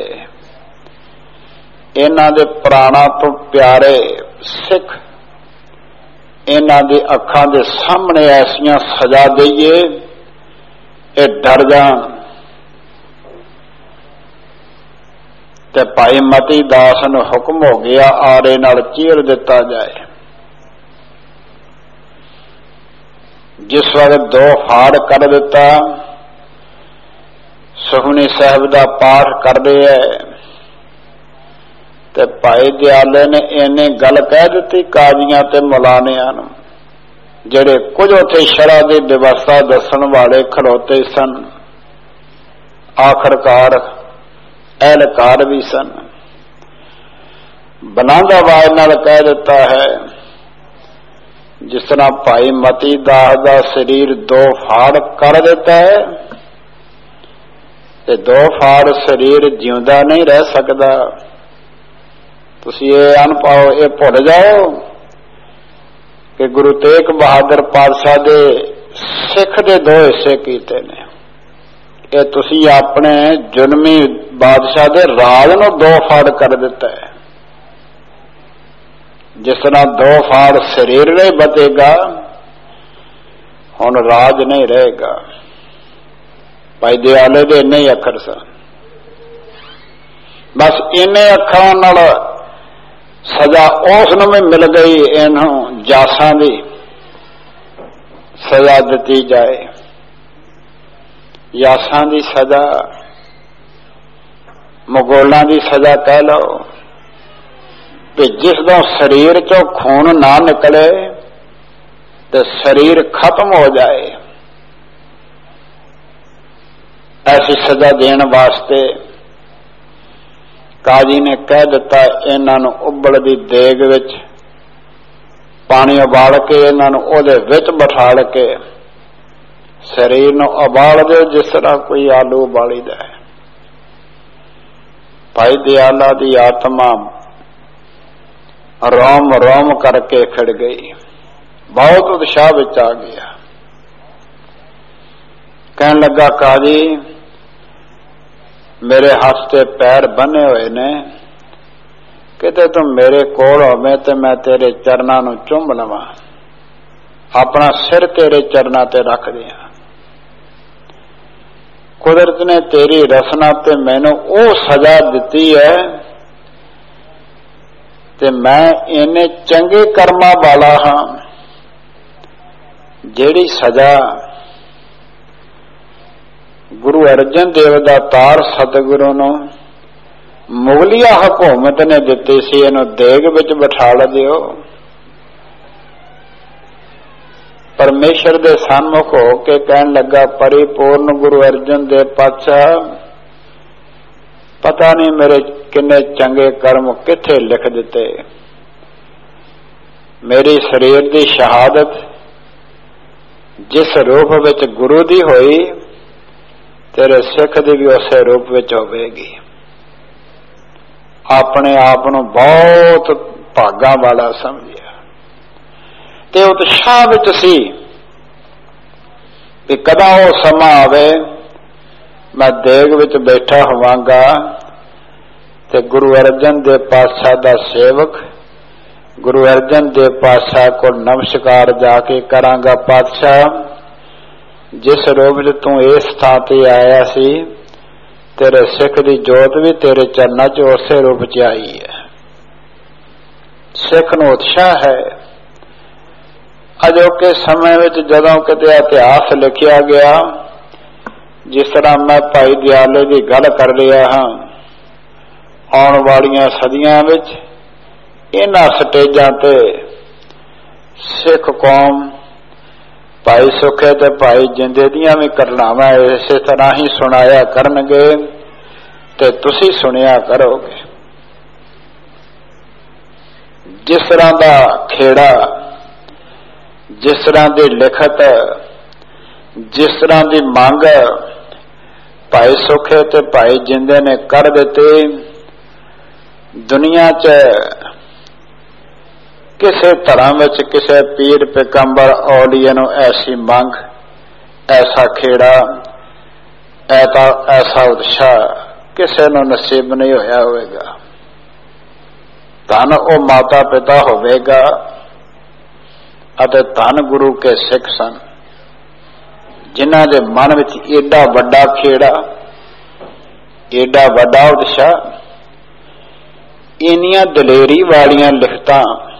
ਇਹਨਾਂ ਦੇ ਪ੍ਰਾਣਾਂ ਤੋਂ ਪਿਆਰੇ ਸਿੱਖ ਇਹਨਾਂ ਦੀ ਅੱਖਾਂ ਦੇ ਸਾਹਮਣੇ ਐਸੀਆਂ ਸਜ਼ਾ ਦਈਏ ਇਹ ਡਰ ਜਾਣ। ਤੇ ਭਾਈ ਮਤੀ ਦਾਸ ਨੂੰ ਹੁਕਮ ਹੋ ਗਿਆ, ਆਰੇ ਨਾਲ ਚੀਰ ਦਿੱਤਾ ਜਾਏ। ਜਿਸ ਵਕਤ 2 ਫਾੜ ਕਰ ਦਿੱਤਾ, ਸੁਖਮਨੀ ਸਾਹਿਬ ਦਾ ਪਾਠ ਕਰਦੇ ਹੈ ਤੇ ਭਾਈ ਦਿਆਲੇ ਨੇ ਇਹਨੇ ਗੱਲ ਕਹਿ ਦਿੱਤੀ ਕਾਜ਼ੀਆਂ ਤੇ ਮੌਲਾਨਿਆਂ ਨੂੰ, ਜਿਹੜੇ ਕੁਝ ਉੱਥੇ ਸ਼ਰ੍ਹਾ ਦੀ ਵਿਵਸਥਾ ਦੱਸਣ ਵਾਲੇ ਖਲੋਤੇ ਸਨ, ਆਖਰਕਾਰ ਅਹਿਲਕਾਰ ਵੀ ਸਨ। ਬੁਲੰਦ ਆਵਾਜ਼ ਨਾਲ ਕਹਿ ਦਿੱਤਾ ਹੈ, ਜਿਸ ਤਰ੍ਹਾਂ ਭਾਈ ਮਤੀ ਦਾਸ ਦਾ ਸਰੀਰ 2 ਫਾੜ ਕਰ ਦਿੱਤਾ ਹੈ ਤੇ 2 ਫਾੜ ਸਰੀਰ ਜਿਉਂਦਾ ਨਹੀਂ ਰਹਿ ਸਕਦਾ। ਤੁਸੀਂ ਇਹ ਅਨਪਾਓ, ਇਹ ਭੁੱਲ ਜਾਓ ਕਿ ਗੁਰੂ ਤੇਗ ਬਹਾਦਰ ਪਾਤਸ਼ਾਹ ਦੇ ਸਿੱਖ ਦੇ 2 ਹਿੱਸੇ ਕੀਤੇ ਨੇ। ਇਹ ਤੁਸੀਂ ਆਪਣੇ ਜ਼ੁਲਮੀ ਬਾਦਸ਼ਾਹ ਦੇ ਰਾਜ ਨੂੰ 2 ਫਾੜ ਕਰ ਦਿੱਤਾ ਹੈ। ਜਿਸ ਤਰ੍ਹਾਂ 2 ਫਾੜ ਸਰੀਰ ਨਹੀਂ ਬਚੇਗਾ, ਹੁਣ ਰਾਜ ਨਹੀਂ ਰਹੇਗਾ। ਭਾਈ ਦਿਆਲੇ ਦੇ ਇੰਨੇ ਹੀ ਅੱਖਰ ਸਨ। ਬਸ ਇੰਨੇ ਅੱਖਰਾਂ ਨਾਲ ਸਜ਼ਾ ਉਸ ਨੂੰ ਵੀ ਮਿਲ ਗਈ, ਇਹਨੂੰ ਜਾਸਾਂ ਦੀ ਸਜ਼ਾ ਦਿੱਤੀ ਜਾਏ। ਜਾਸਾਂ ਦੀ ਸਜ਼ਾ, ਮੁਗਲਾਂ ਦੀ ਸਜ਼ਾ ਕਹਿ ਲਓ, ਕਿ ਜਿਸ ਦਾ ਸਰੀਰ ਚੋਂ ਖੂਨ ਨਾ ਨਿਕਲੇ ਤੇ ਸਰੀਰ ਖਤਮ ਹੋ ਜਾਏ, ਐਸੀ ਸਜ਼ਾ ਦੇਣ ਵਾਸਤੇ ਕਾਜ਼ੀ ਨੇ ਕਹਿ ਦਿੱਤਾ, ਇਹਨਾਂ ਨੂੰ ਉਬਲਦੀ ਦੇਗ ਵਿੱਚ ਪਾਣੀ ਉਬਾਲ ਕੇ ਇਹਨਾਂ ਨੂੰ ਉਹਦੇ ਵਿੱਚ ਬਿਠਾਲ ਕੇ ਸਰੀਰ ਨੂੰ ਉਬਾਲ ਦਿਓ, ਜਿਸ ਤਰ੍ਹਾਂ ਕੋਈ ਆਲੂ ਉਬਾਲੀਦਾ ਹੈ। ਭਾਈ ਦਿਆਲਾ ਦੀ ਆਤਮਾ ਰੋਮ ਰੋਮ ਕਰਕੇ ਖਿੜ ਗਈ, ਬਹੁਤ ਉਤਸ਼ਾਹ ਵਿੱਚ ਆ ਗਿਆ। ਕਹਿਣ ਲੱਗਾ, ਕਾਜੀ ਮੇਰੇ ਹੱਥ ਤੇ ਪੈਰ ਬੰਨੇ ਹੋਏ ਨੇ, ਕਿਤੇ ਤੂੰ ਮੇਰੇ ਕੋਲ ਹੋਵੇਂ ਤੇ ਮੈਂ ਤੇਰੇ ਚਰਨਾਂ ਨੂੰ ਚੁੰਮ ਲਵਾਂ, ਆਪਣਾ ਸਿਰ ਤੇਰੇ ਚਰਨਾਂ ਤੇ ਰੱਖ ਦਿਆਂ। ਕੁਦਰਤ ਨੇ ਤੇਰੀ ਰਸਨਾ ਤੇ ਮੈਨੂੰ ਉਹ ਸਜ਼ਾ ਦਿੱਤੀ ਹੈ ਤੇ ਮੈਂ ਇੰਨੇ ਚੰਗੇ ਕਰਮਾਂ ਵਾਲਾ ਹਾਂ, ਜਿਹੜੀ ਸਜ਼ਾ ਗੁਰੂ ਅਰਜਨ ਦੇਵ ਦਾ ਤਾਰ ਸਤਿਗੁਰੂ ਨੂੰ ਮੁਗਲਿਆ ਹਕੂਮਤ ਨੇ ਦਿੱਤੀ ਸੀ, ਇਹਨੂੰ ਦੇਗ ਵਿੱਚ ਬਿਠਾ ਦਿਓ। ਪਰਮੇਸ਼ਰ ਦੇ ਸਨਮੁਖ ਹੋ ਕੇ ਕਹਿਣ ਲੱਗਾ, ਪਰਿਪੂਰਨ ਗੁਰੂ ਅਰਜਨ ਦੇਵ ਪਾਤਸ਼ਾਹ, ਪਤਾ ਨਹੀਂ ਮੇਰੇ ਕਿੰਨੇ ਚੰਗੇ ਕਰਮ ਕਿੱਥੇ ਲਿਖ ਦਿੱਤੇ। ਮੇਰੀ ਸਰੀਰ ਦੀ ਸ਼ਹਾਦਤ ਜਿਸ ਰੂਪ ਵਿੱਚ ਗੁਰੂ ਦੀ ਹੋਈ, ਤੇਰੇ ਸਿੱਖ ਦੀ ਵੀ ਉਸੇ ਰੂਪ ਵਿੱਚ ਹੋਵੇਗੀ। ਆਪਣੇ ਆਪ ਨੂੰ ਬਹੁਤ ਭਾਗਾਂ ਵਾਲਾ ਸਮਝਿਆ ਤੇ ਉਤਸ਼ਾਹ ਵਿੱਚ ਸੀ ਕਿ ਕਦੋਂ ਉਹ ਸਮਾਂ ਆਵੇ ਮੈਂ ਦੇਗ ਵਿੱਚ ਬੈਠਾ ਹੋਵਾਂਗਾ ਤੇ ਗੁਰੂ ਅਰਜਨ ਦੇਵ ਪਾਤਸ਼ਾਹ ਦਾ ਸੇਵਕ ਗੁਰੂ ਅਰਜਨ ਦੇਵ ਪਾਤਸ਼ਾਹ ਕੋਲ ਨਮਸਕਾਰ ਜਾ ਕੇ ਕਰਾਂਗਾ, ਪਾਤਸ਼ਾਹ ਜਿਸ ਰੂਪ ਵਿੱਚ ਤੂੰ ਇਸ ਥਾਂ ਤੇ ਆਇਆ ਸੀ, ਤੇਰੇ ਸਿੱਖ ਦੀ ਜੋਤ ਵੀ ਤੇਰੇ ਚਰਨਾਂ 'ਚ ਉਸੇ ਰੂਪ 'ਚ ਆਈ ਹੈ। ਸਿੱਖ ਨੂੰ ਉਤਸ਼ਾਹ ਹੈ। ਅਜੋਕੇ ਸਮੇਂ ਵਿੱਚ ਜਦੋਂ ਕਿਤੇ ਇਤਿਹਾਸ ਲਿਖਿਆ ਗਿਆ, ਜਿਸ ਤਰ੍ਹਾਂ ਮੈਂ ਭਾਈ ਦਿਆਲੇ ਦੀ ਗੱਲ ਕਰ ਰਿਹਾ ਹਾਂ, ਆਉਣ ਵਾਲੀਆਂ ਸਦੀਆਂ ਵਿੱਚ ਇਹਨਾਂ ਸਟੇਜਾਂ ਤੇ ਸਿੱਖ ਕੌਮ ਭਾਈ ਸੁਖੇ ਤੇ ਭਾਈ ਜਿੰਦੇ ਦੀਆਂ ਵੀ ਘਟਨਾਵਾਂ ਇਸੇ ਤਰ੍ਹਾਂ ਹੀ ਸੁਣਾਇਆ ਕਰਨਗੇ ਤੇ ਤੁਸੀਂ ਸੁਣਿਆ ਕਰੋਗੇ। ਜਿਸ ਤਰ੍ਹਾਂ ਦਾ ਖੇੜਾ, ਜਿਸ ਤਰ੍ਹਾਂ ਦੀ ਲਿਖਤ, ਜਿਸ ਤਰ੍ਹਾਂ ਦੀ ਮੰਗ ਭਾਈ ਸੁਖੇ ਤੇ ਭਾਈ ਜਿੰਦੇ ਨੇ ਕਰ ਦਿੱਤੀ, ਦੁਨੀਆ 'ਚ ਕਿਸੇ ਧਰਮ ਵਿੱਚ ਕਿਸੇ ਪੀਰ ਪੈਗੰਬਰ ਔਲੀਏ ਨੂੰ ਐਸੀ ਮੰਗ, ਐਸਾ ਖੇੜਾ, ਐਸਾ ਉਤਸ਼ਾਹ ਕਿਸੇ ਨੂੰ ਨਸੀਬ ਨਹੀਂ ਹੋਇਆ ਹੋਵੇਗਾ। ਧੰਨ ਉਹ ਮਾਤਾ ਪਿਤਾ ਹੋਵੇਗਾ ਅਤੇ ਧੰਨ ਗੁਰੂ ਕੇ ਸਿੱਖ ਸਨ, ਜਿਨ੍ਹਾਂ ਦੇ ਮਨ ਵਿੱਚ ਏਡਾ ਵੱਡਾ ਖੇੜਾ, ਏਡਾ ਵੱਡਾ ਉਤਸ਼ਾਹ, ਇੰਨੀਆਂ ਦਲੇਰੀ ਵਾਲੀਆਂ ਲਿਖਤਾਂ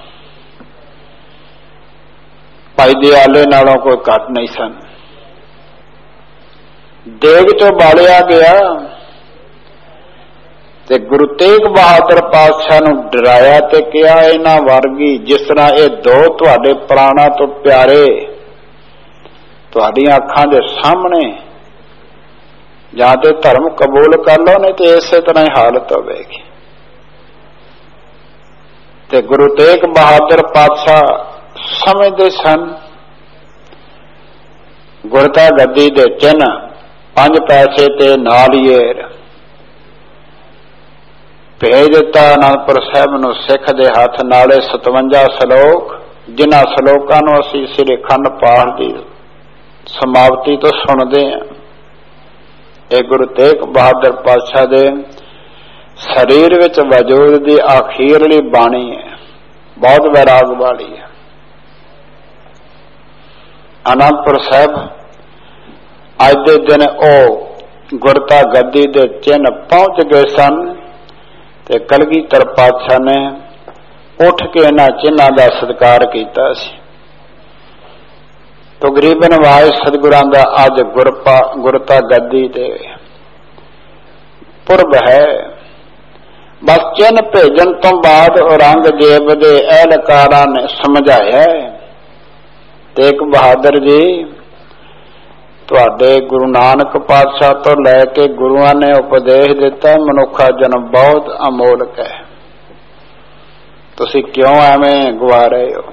ਭਾਈ ਦਿਆਲੇ ਨਾਲੋਂ ਕੋਈ ਘੱਟ ਨਹੀਂ ਸਨ। ਦੇਗ ਚੋਂ ਬਾਲਿਆ ਗਿਆ ਤੇ ਗੁਰੂ ਤੇਗ ਬਹਾਦਰ ਪਾਤਸ਼ਾਹ ਨੂੰ ਡਰਾਇਆ ਤੇ ਕਿਹਾ, ਇਹਨਾਂ ਵਰਗੀ ਜਿਸ ਤਰ੍ਹਾਂ ਇਹ ਦੋ ਤੁਹਾਡੇ ਪ੍ਰਾਣਾਂ ਤੋਂ ਪਿਆਰੇ ਤੁਹਾਡੀਆਂ ਅੱਖਾਂ ਦੇ ਸਾਹਮਣੇ, ਜਾਂ ਤੇ ਧਰਮ ਕਬੂਲ ਕਰ ਲਓ, ਨਹੀਂ ਤੇ ਇਸੇ ਤਰ੍ਹਾਂ ਹੀ ਹਾਲਤ ਹੋਵੇਗੀ। ਤੇ ਗੁਰੂ ਤੇਗ ਬਹਾਦਰ ਪਾਤਸ਼ਾਹ ਸਮਝਦੇ ਸਨ ਗੁਰਤਾ ਗੱਦੀ ਦੇ ਚਿੰਨ੍ਹ 5 ਪੈਸੇ ਤੇ ਨਾਲੀਏਰ ਭੇਜ ਦਿੱਤਾ ਅਨੰਦਪੁਰ ਸਾਹਿਬ ਨੂੰ ਸਿੱਖ ਦੇ ਹੱਥ, ਨਾਲੇ 57 ਸ਼ਲੋਕ, ਜਿਨ੍ਹਾਂ ਸ਼ਲੋਕਾਂ ਨੂੰ ਅਸੀਂ ਸ੍ਰੀ ਅਖੰਡ ਪਾਠ ਦੀ ਸਮਾਪਤੀ ਤੋਂ ਸੁਣਦੇ ਹਾਂ। ਇਹ ਗੁਰੂ ਤੇਗ ਬਹਾਦਰ ਪਾਤਸ਼ਾਹ ਦੇ ਸਰੀਰ ਵਿੱਚ ਵਜੂਦ ਦੀ ਆਖੀਰਲੀ ਬਾਣੀ ਹੈ, ਬਹੁਤ ਵੈਰਾਗ ਵਾਲੀ ਹੈ। ਅਨੰਦਪੁਰ ਸਾਹਿਬ ਅੱਜ ਦੇ ਦਿਨ ਉਹ ਗੁਰਤਾ ਗੱਦੀ ਦੇ ਚਿੰਨ੍ਹ ਪਹੁੰਚ ਗਏ ਸਨ ਤੇ ਕਲਗੀਧਰ ਪਾਤਸ਼ਾਹ ਨੇ ਉੱਠ ਕੇ ਇਹਨਾਂ ਚਿੰਨ੍ਹਾਂ ਦਾ ਸਤਿਕਾਰ ਕੀਤਾ ਸੀ। ਤਕਰੀਬਨ ਵਾਹਿ ਸਤਿਗੁਰਾਂ ਦਾ ਅੱਜ ਗੁਰਤਾ ਗੱਦੀ ਤੇ ਪੁਰਬ ਹੈ। ਬਸ ਚਿੰਨ੍ਹ ਭੇਜਣ ਤੋਂ ਬਾਅਦ ਔਰੰਗਜ਼ੇਬ ਦੇ ਅਹਿਲਕਾਰਾਂ ਨੇ ਸਮਝਾਇਆ, ਤੇਗ ਬਹਾਦਰ ਜੀ, ਤੁਹਾਡੇ ਗੁਰੂ ਨਾਨਕ ਪਾਤਸ਼ਾਹ ਤੋਂ ਲੈ ਕੇ ਗੁਰੂਆਂ ਨੇ ਉਪਦੇਸ਼ ਦਿੱਤਾ, ਮਨੁੱਖਾ ਜਨਮ ਬਹੁਤ ਅਮੋਲਕ ਹੈ, ਤੁਸੀਂ ਕਿਉਂ ਐਵੇਂ ਗਵਾ ਰਹੇ ਹੋ?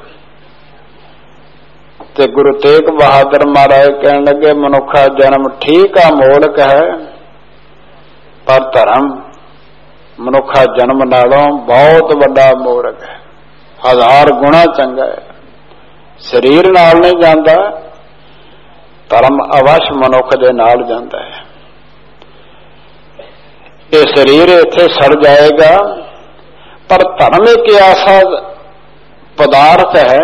ਤੇ ਗੁਰੂ ਤੇਗ ਬਹਾਦਰ ਮਹਾਰਾਜ ਕਹਿਣ ਲੱਗੇ, ਮਨੁੱਖਾ ਜਨਮ ਠੀਕ ਅਮੋਲਕ ਹੈ, ਪਰ ਧਰਮ ਮਨੁੱਖਾ ਜਨਮ ਨਾਲੋਂ ਬਹੁਤ ਵੱਡਾ ਅਮੋਲਕ ਹੈ, 1000 ਗੁਣਾ ਚੰਗਾ ਹੈ। ਸਰੀਰ ਨਾਲ ਨਹੀਂ ਜਾਂਦਾ, ਧਰਮ ਅਵਸ਼ ਮਨੁੱਖ ਦੇ ਨਾਲ ਜਾਂਦਾ ਹੈ। ਇਹ ਸਰੀਰ ਇੱਥੇ ਸੜ ਜਾਏਗਾ, ਪਰ ਧਰਮ ਇੱਕ ਐਸਾ ਪਦਾਰਥ ਹੈ,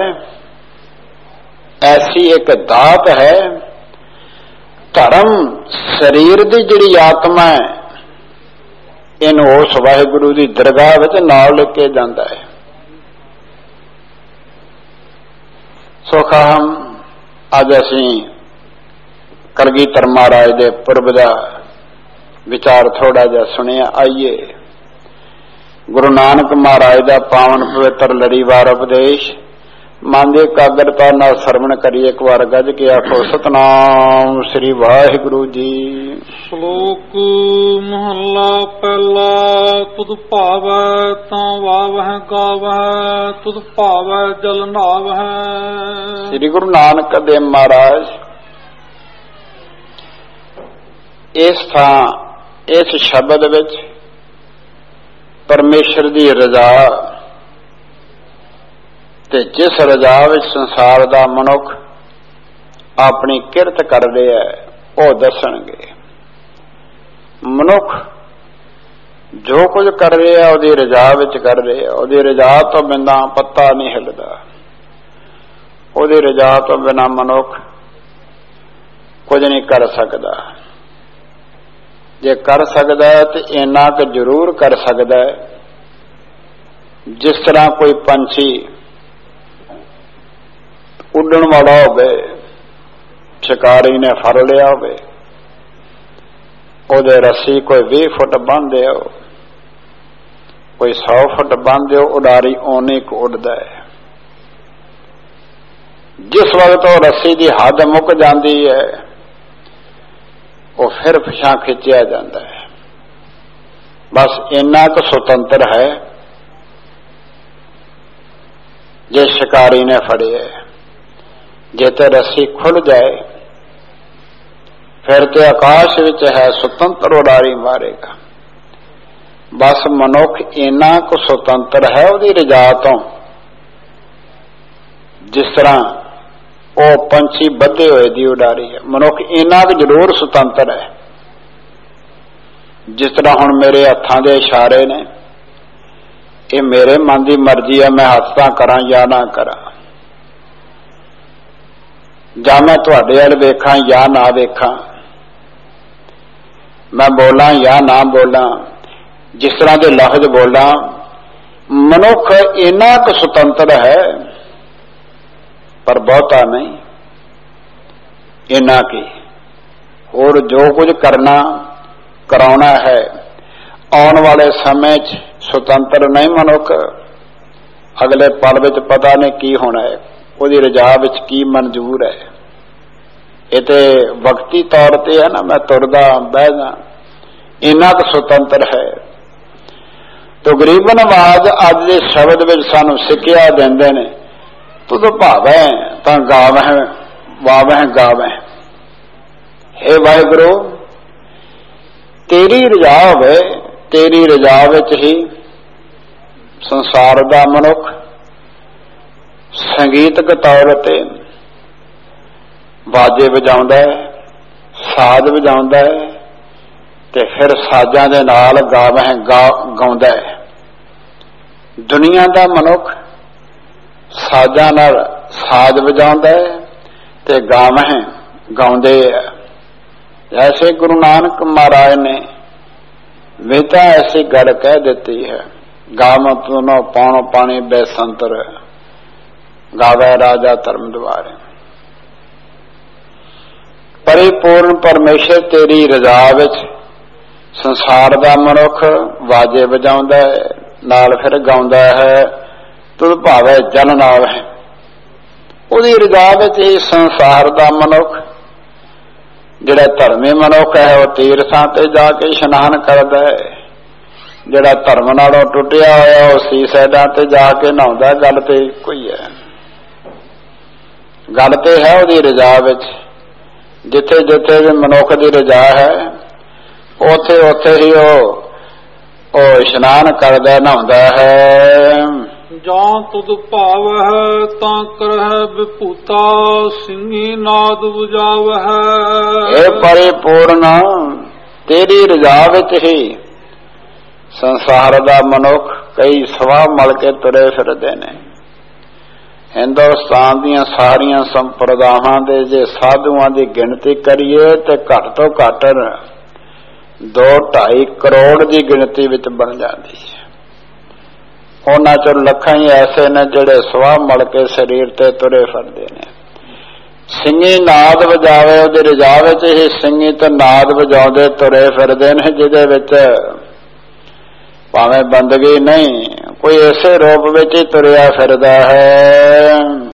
ਐਸੀ ਇੱਕ ਦਾਤ ਹੈ। ਧਰਮ ਸਰੀਰ ਦੀ ਜਿਹੜੀ ਆਤਮਾ ਹੈ, ਇਹਨੂੰ ਉਸ ਵਾਹਿਗੁਰੂ ਦੀ ਦਰਗਾਹ ਵਿੱਚ ਨਾਲ ਲੈ ਕੇ ਜਾਂਦਾ ਹੈ। ਸੋਖਾਮ ਅੱਜ ਅਸੀਂ ਕਲਗੀਧਰ ਮਹਾਰਾਜ ਦੇ ਪੁਰਬ ਦਾ ਵਿਚਾਰ ਥੋੜਾ ਜਿਹਾ ਸੁਣਿਆ। ਆਈਏ ਗੁਰੂ ਨਾਨਕ ਮਹਾਰਾਜ ਦਾ ਪਾਵਨ ਪਵਿੱਤਰ ਲੜੀਵਾਰ ਉਪਦੇਸ਼ ਮਨ ਦੀ ਇਕਾਗਰਤਾ ਨਾਲ ਸਰਵਣ ਕਰੀਏ। ਇੱਕ ਵਾਰ ਗੱਜ ਕੇ ਆਖੋ, ਸਤਨਾਮ ਸ੍ਰੀ ਵਾਹਿਗੁਰੂ ਜੀ। ਸ਼ਲੋਕ ਮਹੱਲਾ ਪਹਿਲਾ। ਤੁਧ ਭਾਵੈ ਤਾਂ ਵਾਵਹਿ ਗਾਵਹਿ, ਤੁਧ ਭਾਵੈ ਜਲ ਨਾਵਹਿ। ਸ੍ਰੀ ਗੁਰੂ ਨਾਨਕ ਦੇਵ ਮਹਾਰਾਜ ਇਸ ਸ਼ਬਦ ਵਿੱਚ ਪਰਮੇਸ਼ਰ ਦੀ ਰਜ਼ਾ ਤੇ ਜਿਸ ਰਜ਼ਾ ਵਿੱਚ ਸੰਸਾਰ ਦਾ ਮਨੁੱਖ ਆਪਣੀ ਕਿਰਤ ਕਰ ਰਿਹਾ ਉਹ ਦੱਸਣਗੇ। ਮਨੁੱਖ ਜੋ ਕੁਝ ਕਰ ਰਿਹਾ ਉਹਦੀ ਰਜ਼ਾ ਵਿੱਚ ਕਰ ਰਿਹਾ, ਉਹਦੀ ਰਜ਼ਾ ਤੋਂ ਬਿਨਾਂ ਪੱਤਾ ਨਹੀਂ ਹਿੱਲਦਾ, ਉਹਦੀ ਰਜ਼ਾ ਤੋਂ ਬਿਨਾਂ ਮਨੁੱਖ ਕੁਝ ਨਹੀਂ ਕਰ ਸਕਦਾ। ਜੇ ਕਰ ਸਕਦਾ ਹੈ ਤੇ ਇੰਨਾ ਕੁ ਜ਼ਰੂਰ ਕਰ ਸਕਦਾ ਹੈ ਜਿਸ ਤਰ੍ਹਾਂ ਕੋਈ ਪੰਛੀ ਉੱਡਣ ਵਾਲਾ ਹੋਵੇ, ਸ਼ਿਕਾਰੀ ਨੇ ਫੜ ਲਿਆ ਹੋਵੇ, ਉਹਦੇ ਰੱਸੀ ਕੋਈ 20 ਫੁੱਟ ਬੰਨ੍ਹਦੇ ਹੋ, ਕੋਈ 100 ਫੁੱਟ ਬੰਨ੍ਹਦੇ ਹੋ, ਉਡਾਰੀ ਓਨੀ ਕੁ ਉੱਡਦਾ ਹੈ। ਜਿਸ ਵਕਤ ਉਹ ਰੱਸੀ ਦੀ ਹੱਦ ਮੁੱਕ ਜਾਂਦੀ ਹੈ ਉਹ ਫਿਰ ਪਿਛਾਂ ਖਿੱਚਿਆ ਜਾਂਦਾ ਹੈ। ਬਸ ਇੰਨਾ ਕੁ ਸੁਤੰਤਰ ਹੈ ਜੇ ਸ਼ਿਕਾਰੀ ਨੇ ਫੜਿਆ। ਜੇ ਤੇ ਰੱਸੀ ਖੁੱਲ ਜਾਏ ਫਿਰ ਤੇ ਆਕਾਸ਼ ਵਿੱਚ ਹੈ, ਸੁਤੰਤਰ ਉਡਾਰੀ ਮਾਰੇਗਾ। ਬਸ ਮਨੁੱਖ ਇੰਨਾ ਕੁ ਸੁਤੰਤਰ ਹੈ ਉਹਦੀ ਰਜ਼ਾ ਤੋਂ, ਜਿਸ ਤਰ੍ਹਾਂ ਉਹ ਪੰਛੀ ਬੱਧੇ ਹੋਏ ਦੀ ਉਡਾਰੀ ਹੈ। ਮਨੁੱਖ ਇੰਨਾ ਕੁ ਜ਼ਰੂਰ ਸੁਤੰਤਰ ਹੈ, ਜਿਸ ਤਰ੍ਹਾਂ ਹੁਣ ਮੇਰੇ ਹੱਥਾਂ ਦੇ ਇਸ਼ਾਰੇ ਨੇ, ਇਹ ਮੇਰੇ ਮਨ ਦੀ ਮਰਜ਼ੀ ਹੈ, ਮੈਂ ਹੱਥ ਤਾਂ ਕਰਾਂ ਜਾਂ ਨਾ ਕਰਾਂ, ਜਾਂ ਮੈਂ ਤੁਹਾਡੇ ਵੱਲ ਵੇਖਾਂ ਜਾਂ ਨਾ ਵੇਖਾਂ, ਮੈਂ ਬੋਲਾਂ ਜਾਂ ਨਾ ਬੋਲਾਂ, ਜਿਸ ਤਰ੍ਹਾਂ ਦੇ ਲਫ਼ਜ਼ ਬੋਲਾਂ। ਮਨੁੱਖ ਇੰਨਾ ਕੁ ਸੁਤੰਤਰ ਹੈ, ਪਰ ਬਹੁਤਾ ਨਹੀਂ, ਇੰਨਾ ਕੀ। ਹੋਰ ਜੋ ਕੁਝ ਕਰਨਾ ਕਰਾਉਣਾ ਹੈ ਆਉਣ ਵਾਲੇ ਸਮੇਂ 'ਚ ਸੁਤੰਤਰ ਨਹੀਂ ਮਨੁੱਖ, ਅਗਲੇ ਪਲ ਵਿੱਚ ਪਤਾ ਨਹੀਂ ਕੀ ਹੋਣਾ ਹੈ, ਉਹਦੀ ਰਜਾ ਵਿੱਚ ਕੀ ਮਨਜ਼ੂਰ ਹੈ। ਇਹ ਤੇ ਵਕਤੀ ਤੌਰ ਤੇ ਹੈ ਨਾ, ਮੈਂ ਤੁਰਦਾ ਬਹਿਦਾ, ਇੰਨਾ ਕੁ ਸੁਤੰਤਰ ਹੈ। ਤਕਰੀਬਨ ਆਵਾਜ਼ ਅੱਜ ਦੇ ਸ਼ਬਦ ਵਿੱਚ ਸਾਨੂੰ ਸਿੱਖਿਆ ਦਿੰਦੇ ਨੇ, ਤੁਧ ਭਾਵੈ ਤਾਂ ਗਾਵਹਿ ਵਾਵਹਿ ਗਾਵਹਿ। ਹੇ ਵਾਹਿਗੁਰੂ, ਤੇਰੀ ਰਜਾ ਹੋਵੇ, ਤੇਰੀ ਰਜਾ ਵਿੱਚ ਹੀ ਸੰਸਾਰ ਦਾ ਮਨੁੱਖ ਸੰਗੀਤਕ ਤੌਰ ਤੇ ਬਾਜੇ ਵਜਾਉਂਦਾ ਹੈ, ਸਾਜ਼ ਵਜਾਉਂਦਾ ਹੈ, ਤੇ ਫਿਰ ਸਾਜ਼ਾਂ ਦੇ ਨਾਲ ਗਾਉਂਦਾ ਹੈ। ਦੁਨੀਆ ਦਾ ਮਨੁੱਖ ਸਾਜ਼ਾਂ ਨਾਲ ਸਾਜ਼ ਵਜਾਉਂਦਾ ਹੈ ਤੇ ਗਾਉਂਦੇ ਹੈ। ਐਸੇ ਗੁਰੂ ਨਾਨਕ ਮਹਾਰਾਜ ਨੇ ਵੀ ਤਾਂ ਐਸੀ ਗੱਲ ਕਹਿ ਦਿੱਤੀ ਹੈ, ਗਾਵ ਤੁਨੋ ਪਾਉਣੋ ਪਾਣੀ ਬੈਸੰਤਰ, ਗਾਵੇ ਰਾਜਾ ਧਰਮ ਦੁਆਰੇ। ਪਰਿਪੂਰਨ ਪਰਮੇਸ਼ਰ ਤੇਰੀ ਰਜ਼ਾ ਵਿੱਚ ਸੰਸਾਰ ਦਾ ਮਨੁੱਖ ਵਾਜੇ ਵਜਾਉਂਦਾ ਹੈ, ਨਾਲ ਫਿਰ ਗਾਉਂਦਾ ਹੈ, ਤੁਧ ਭਾਵੈ ਜਨ ਨਾਲ ਹੈ। ਉਹਦੀ ਰਜ਼ਾ ਵਿੱਚ ਹੀ ਸੰਸਾਰ ਦਾ ਮਨੁੱਖ, ਜਿਹੜਾ ਧਰਮੀ ਮਨੁੱਖ ਹੈ, ਉਹ ਤੀਰਥਾਂ ਤੇ ਜਾ ਕੇ ਇਸ਼ਨਾਨ ਕਰਦਾ ਹੈ। ਜਿਹੜਾ ਧਰਮ ਨਾਲੋਂ ਟੁੱਟਿਆ ਹੋਇਆ ਉਹ ਸੀਸੈਡਾਂ ਤੇ ਜਾ ਕੇ ਨਹਾਉਂਦਾ। ਗੱਲ ਤੇ ਇੱਕੋ ਹੀ ਹੈ, ਗੱਲ ਤੇ ਹੈ ਉਹਦੀ ਰਜ਼ਾ ਵਿੱਚ। ਜਿੱਥੇ ਜਿੱਥੇ ਵੀ ਮਨੁੱਖ ਦੀ ਰਜ਼ਾ ਹੈ, ਉੱਥੇ ਉੱਥੇ ਹੀ ਉਹ ਇਸ਼ਨਾਨ ਕਰਦਾ, ਨਹਾਉਂਦਾ ਹੈ। ਜਾਂ ਤੁਧ ਭਾਵਹਿ ਤਾਂ ਕਰਹਿ ਵਿਭੂਤਾ, ਸਿੰਘੀ ਨਾਦ ਵਜਾਵਹਿ। ਇਹ ਪਰਿਪੂਰਨ ਤੇਰੀ ਰਜ਼ਾ ਵਿੱਚ ਹੀ ਸੰਸਾਰ ਦਾ ਮਨੁੱਖ ਕਈ ਸਵਾਹ ਮਲ ਕੇ ਤੁਰੇ ਫਿਰਦੇ ਨੇ। ਹਿੰਦੁਸਤਾਨ ਦੀਆਂ ਸਾਰੀਆਂ ਸੰਪਰਦਾਵਾਂ ਦੇ ਜੇ ਸਾਧੂਆਂ ਦੀ ਗਿਣਤੀ ਕਰੀਏ ਤੇ ਘੱਟ ਤੋਂ ਘੱਟ 2-2.5 ਕਰੋੜ ਦੀ ਗਿਣਤੀ ਵਿੱਚ ਬਣ ਜਾਂਦੀ ਹੈ। ਉਹਨਾਂ ਚੋਂ ਲੱਖਾਂ ਹੀ ਐਸੇ ਨੇ ਜਿਹੜੇ ਸਵਾਹ ਮਲ ਕੇ ਸਰੀਰ ਤੇ ਤੁਰੇ ਫਿਰਦੇ ਨੇ। ਸਿੰਘੀ ਨਾਦ ਵਜਾਵੇ, ਉਹਦੀ ਰਜ਼ਾ ਵਿੱਚ ਹੀ ਸਿੰਘੀ ਤੇ ਨਾਦ ਵਜਾਉਂਦੇ ਤੁਰੇ ਫਿਰਦੇ ਨੇ, ਜਿਹਦੇ ਵਿੱਚ ਭਾਵੇਂ ਬੰਦਗੀ ਨਹੀਂ, ਕੋਈ ਇਸੇ ਰੂਪ ਵਿੱਚ ਹੀ ਤੁਰਿਆ ਫਿਰਦਾ ਹੈ।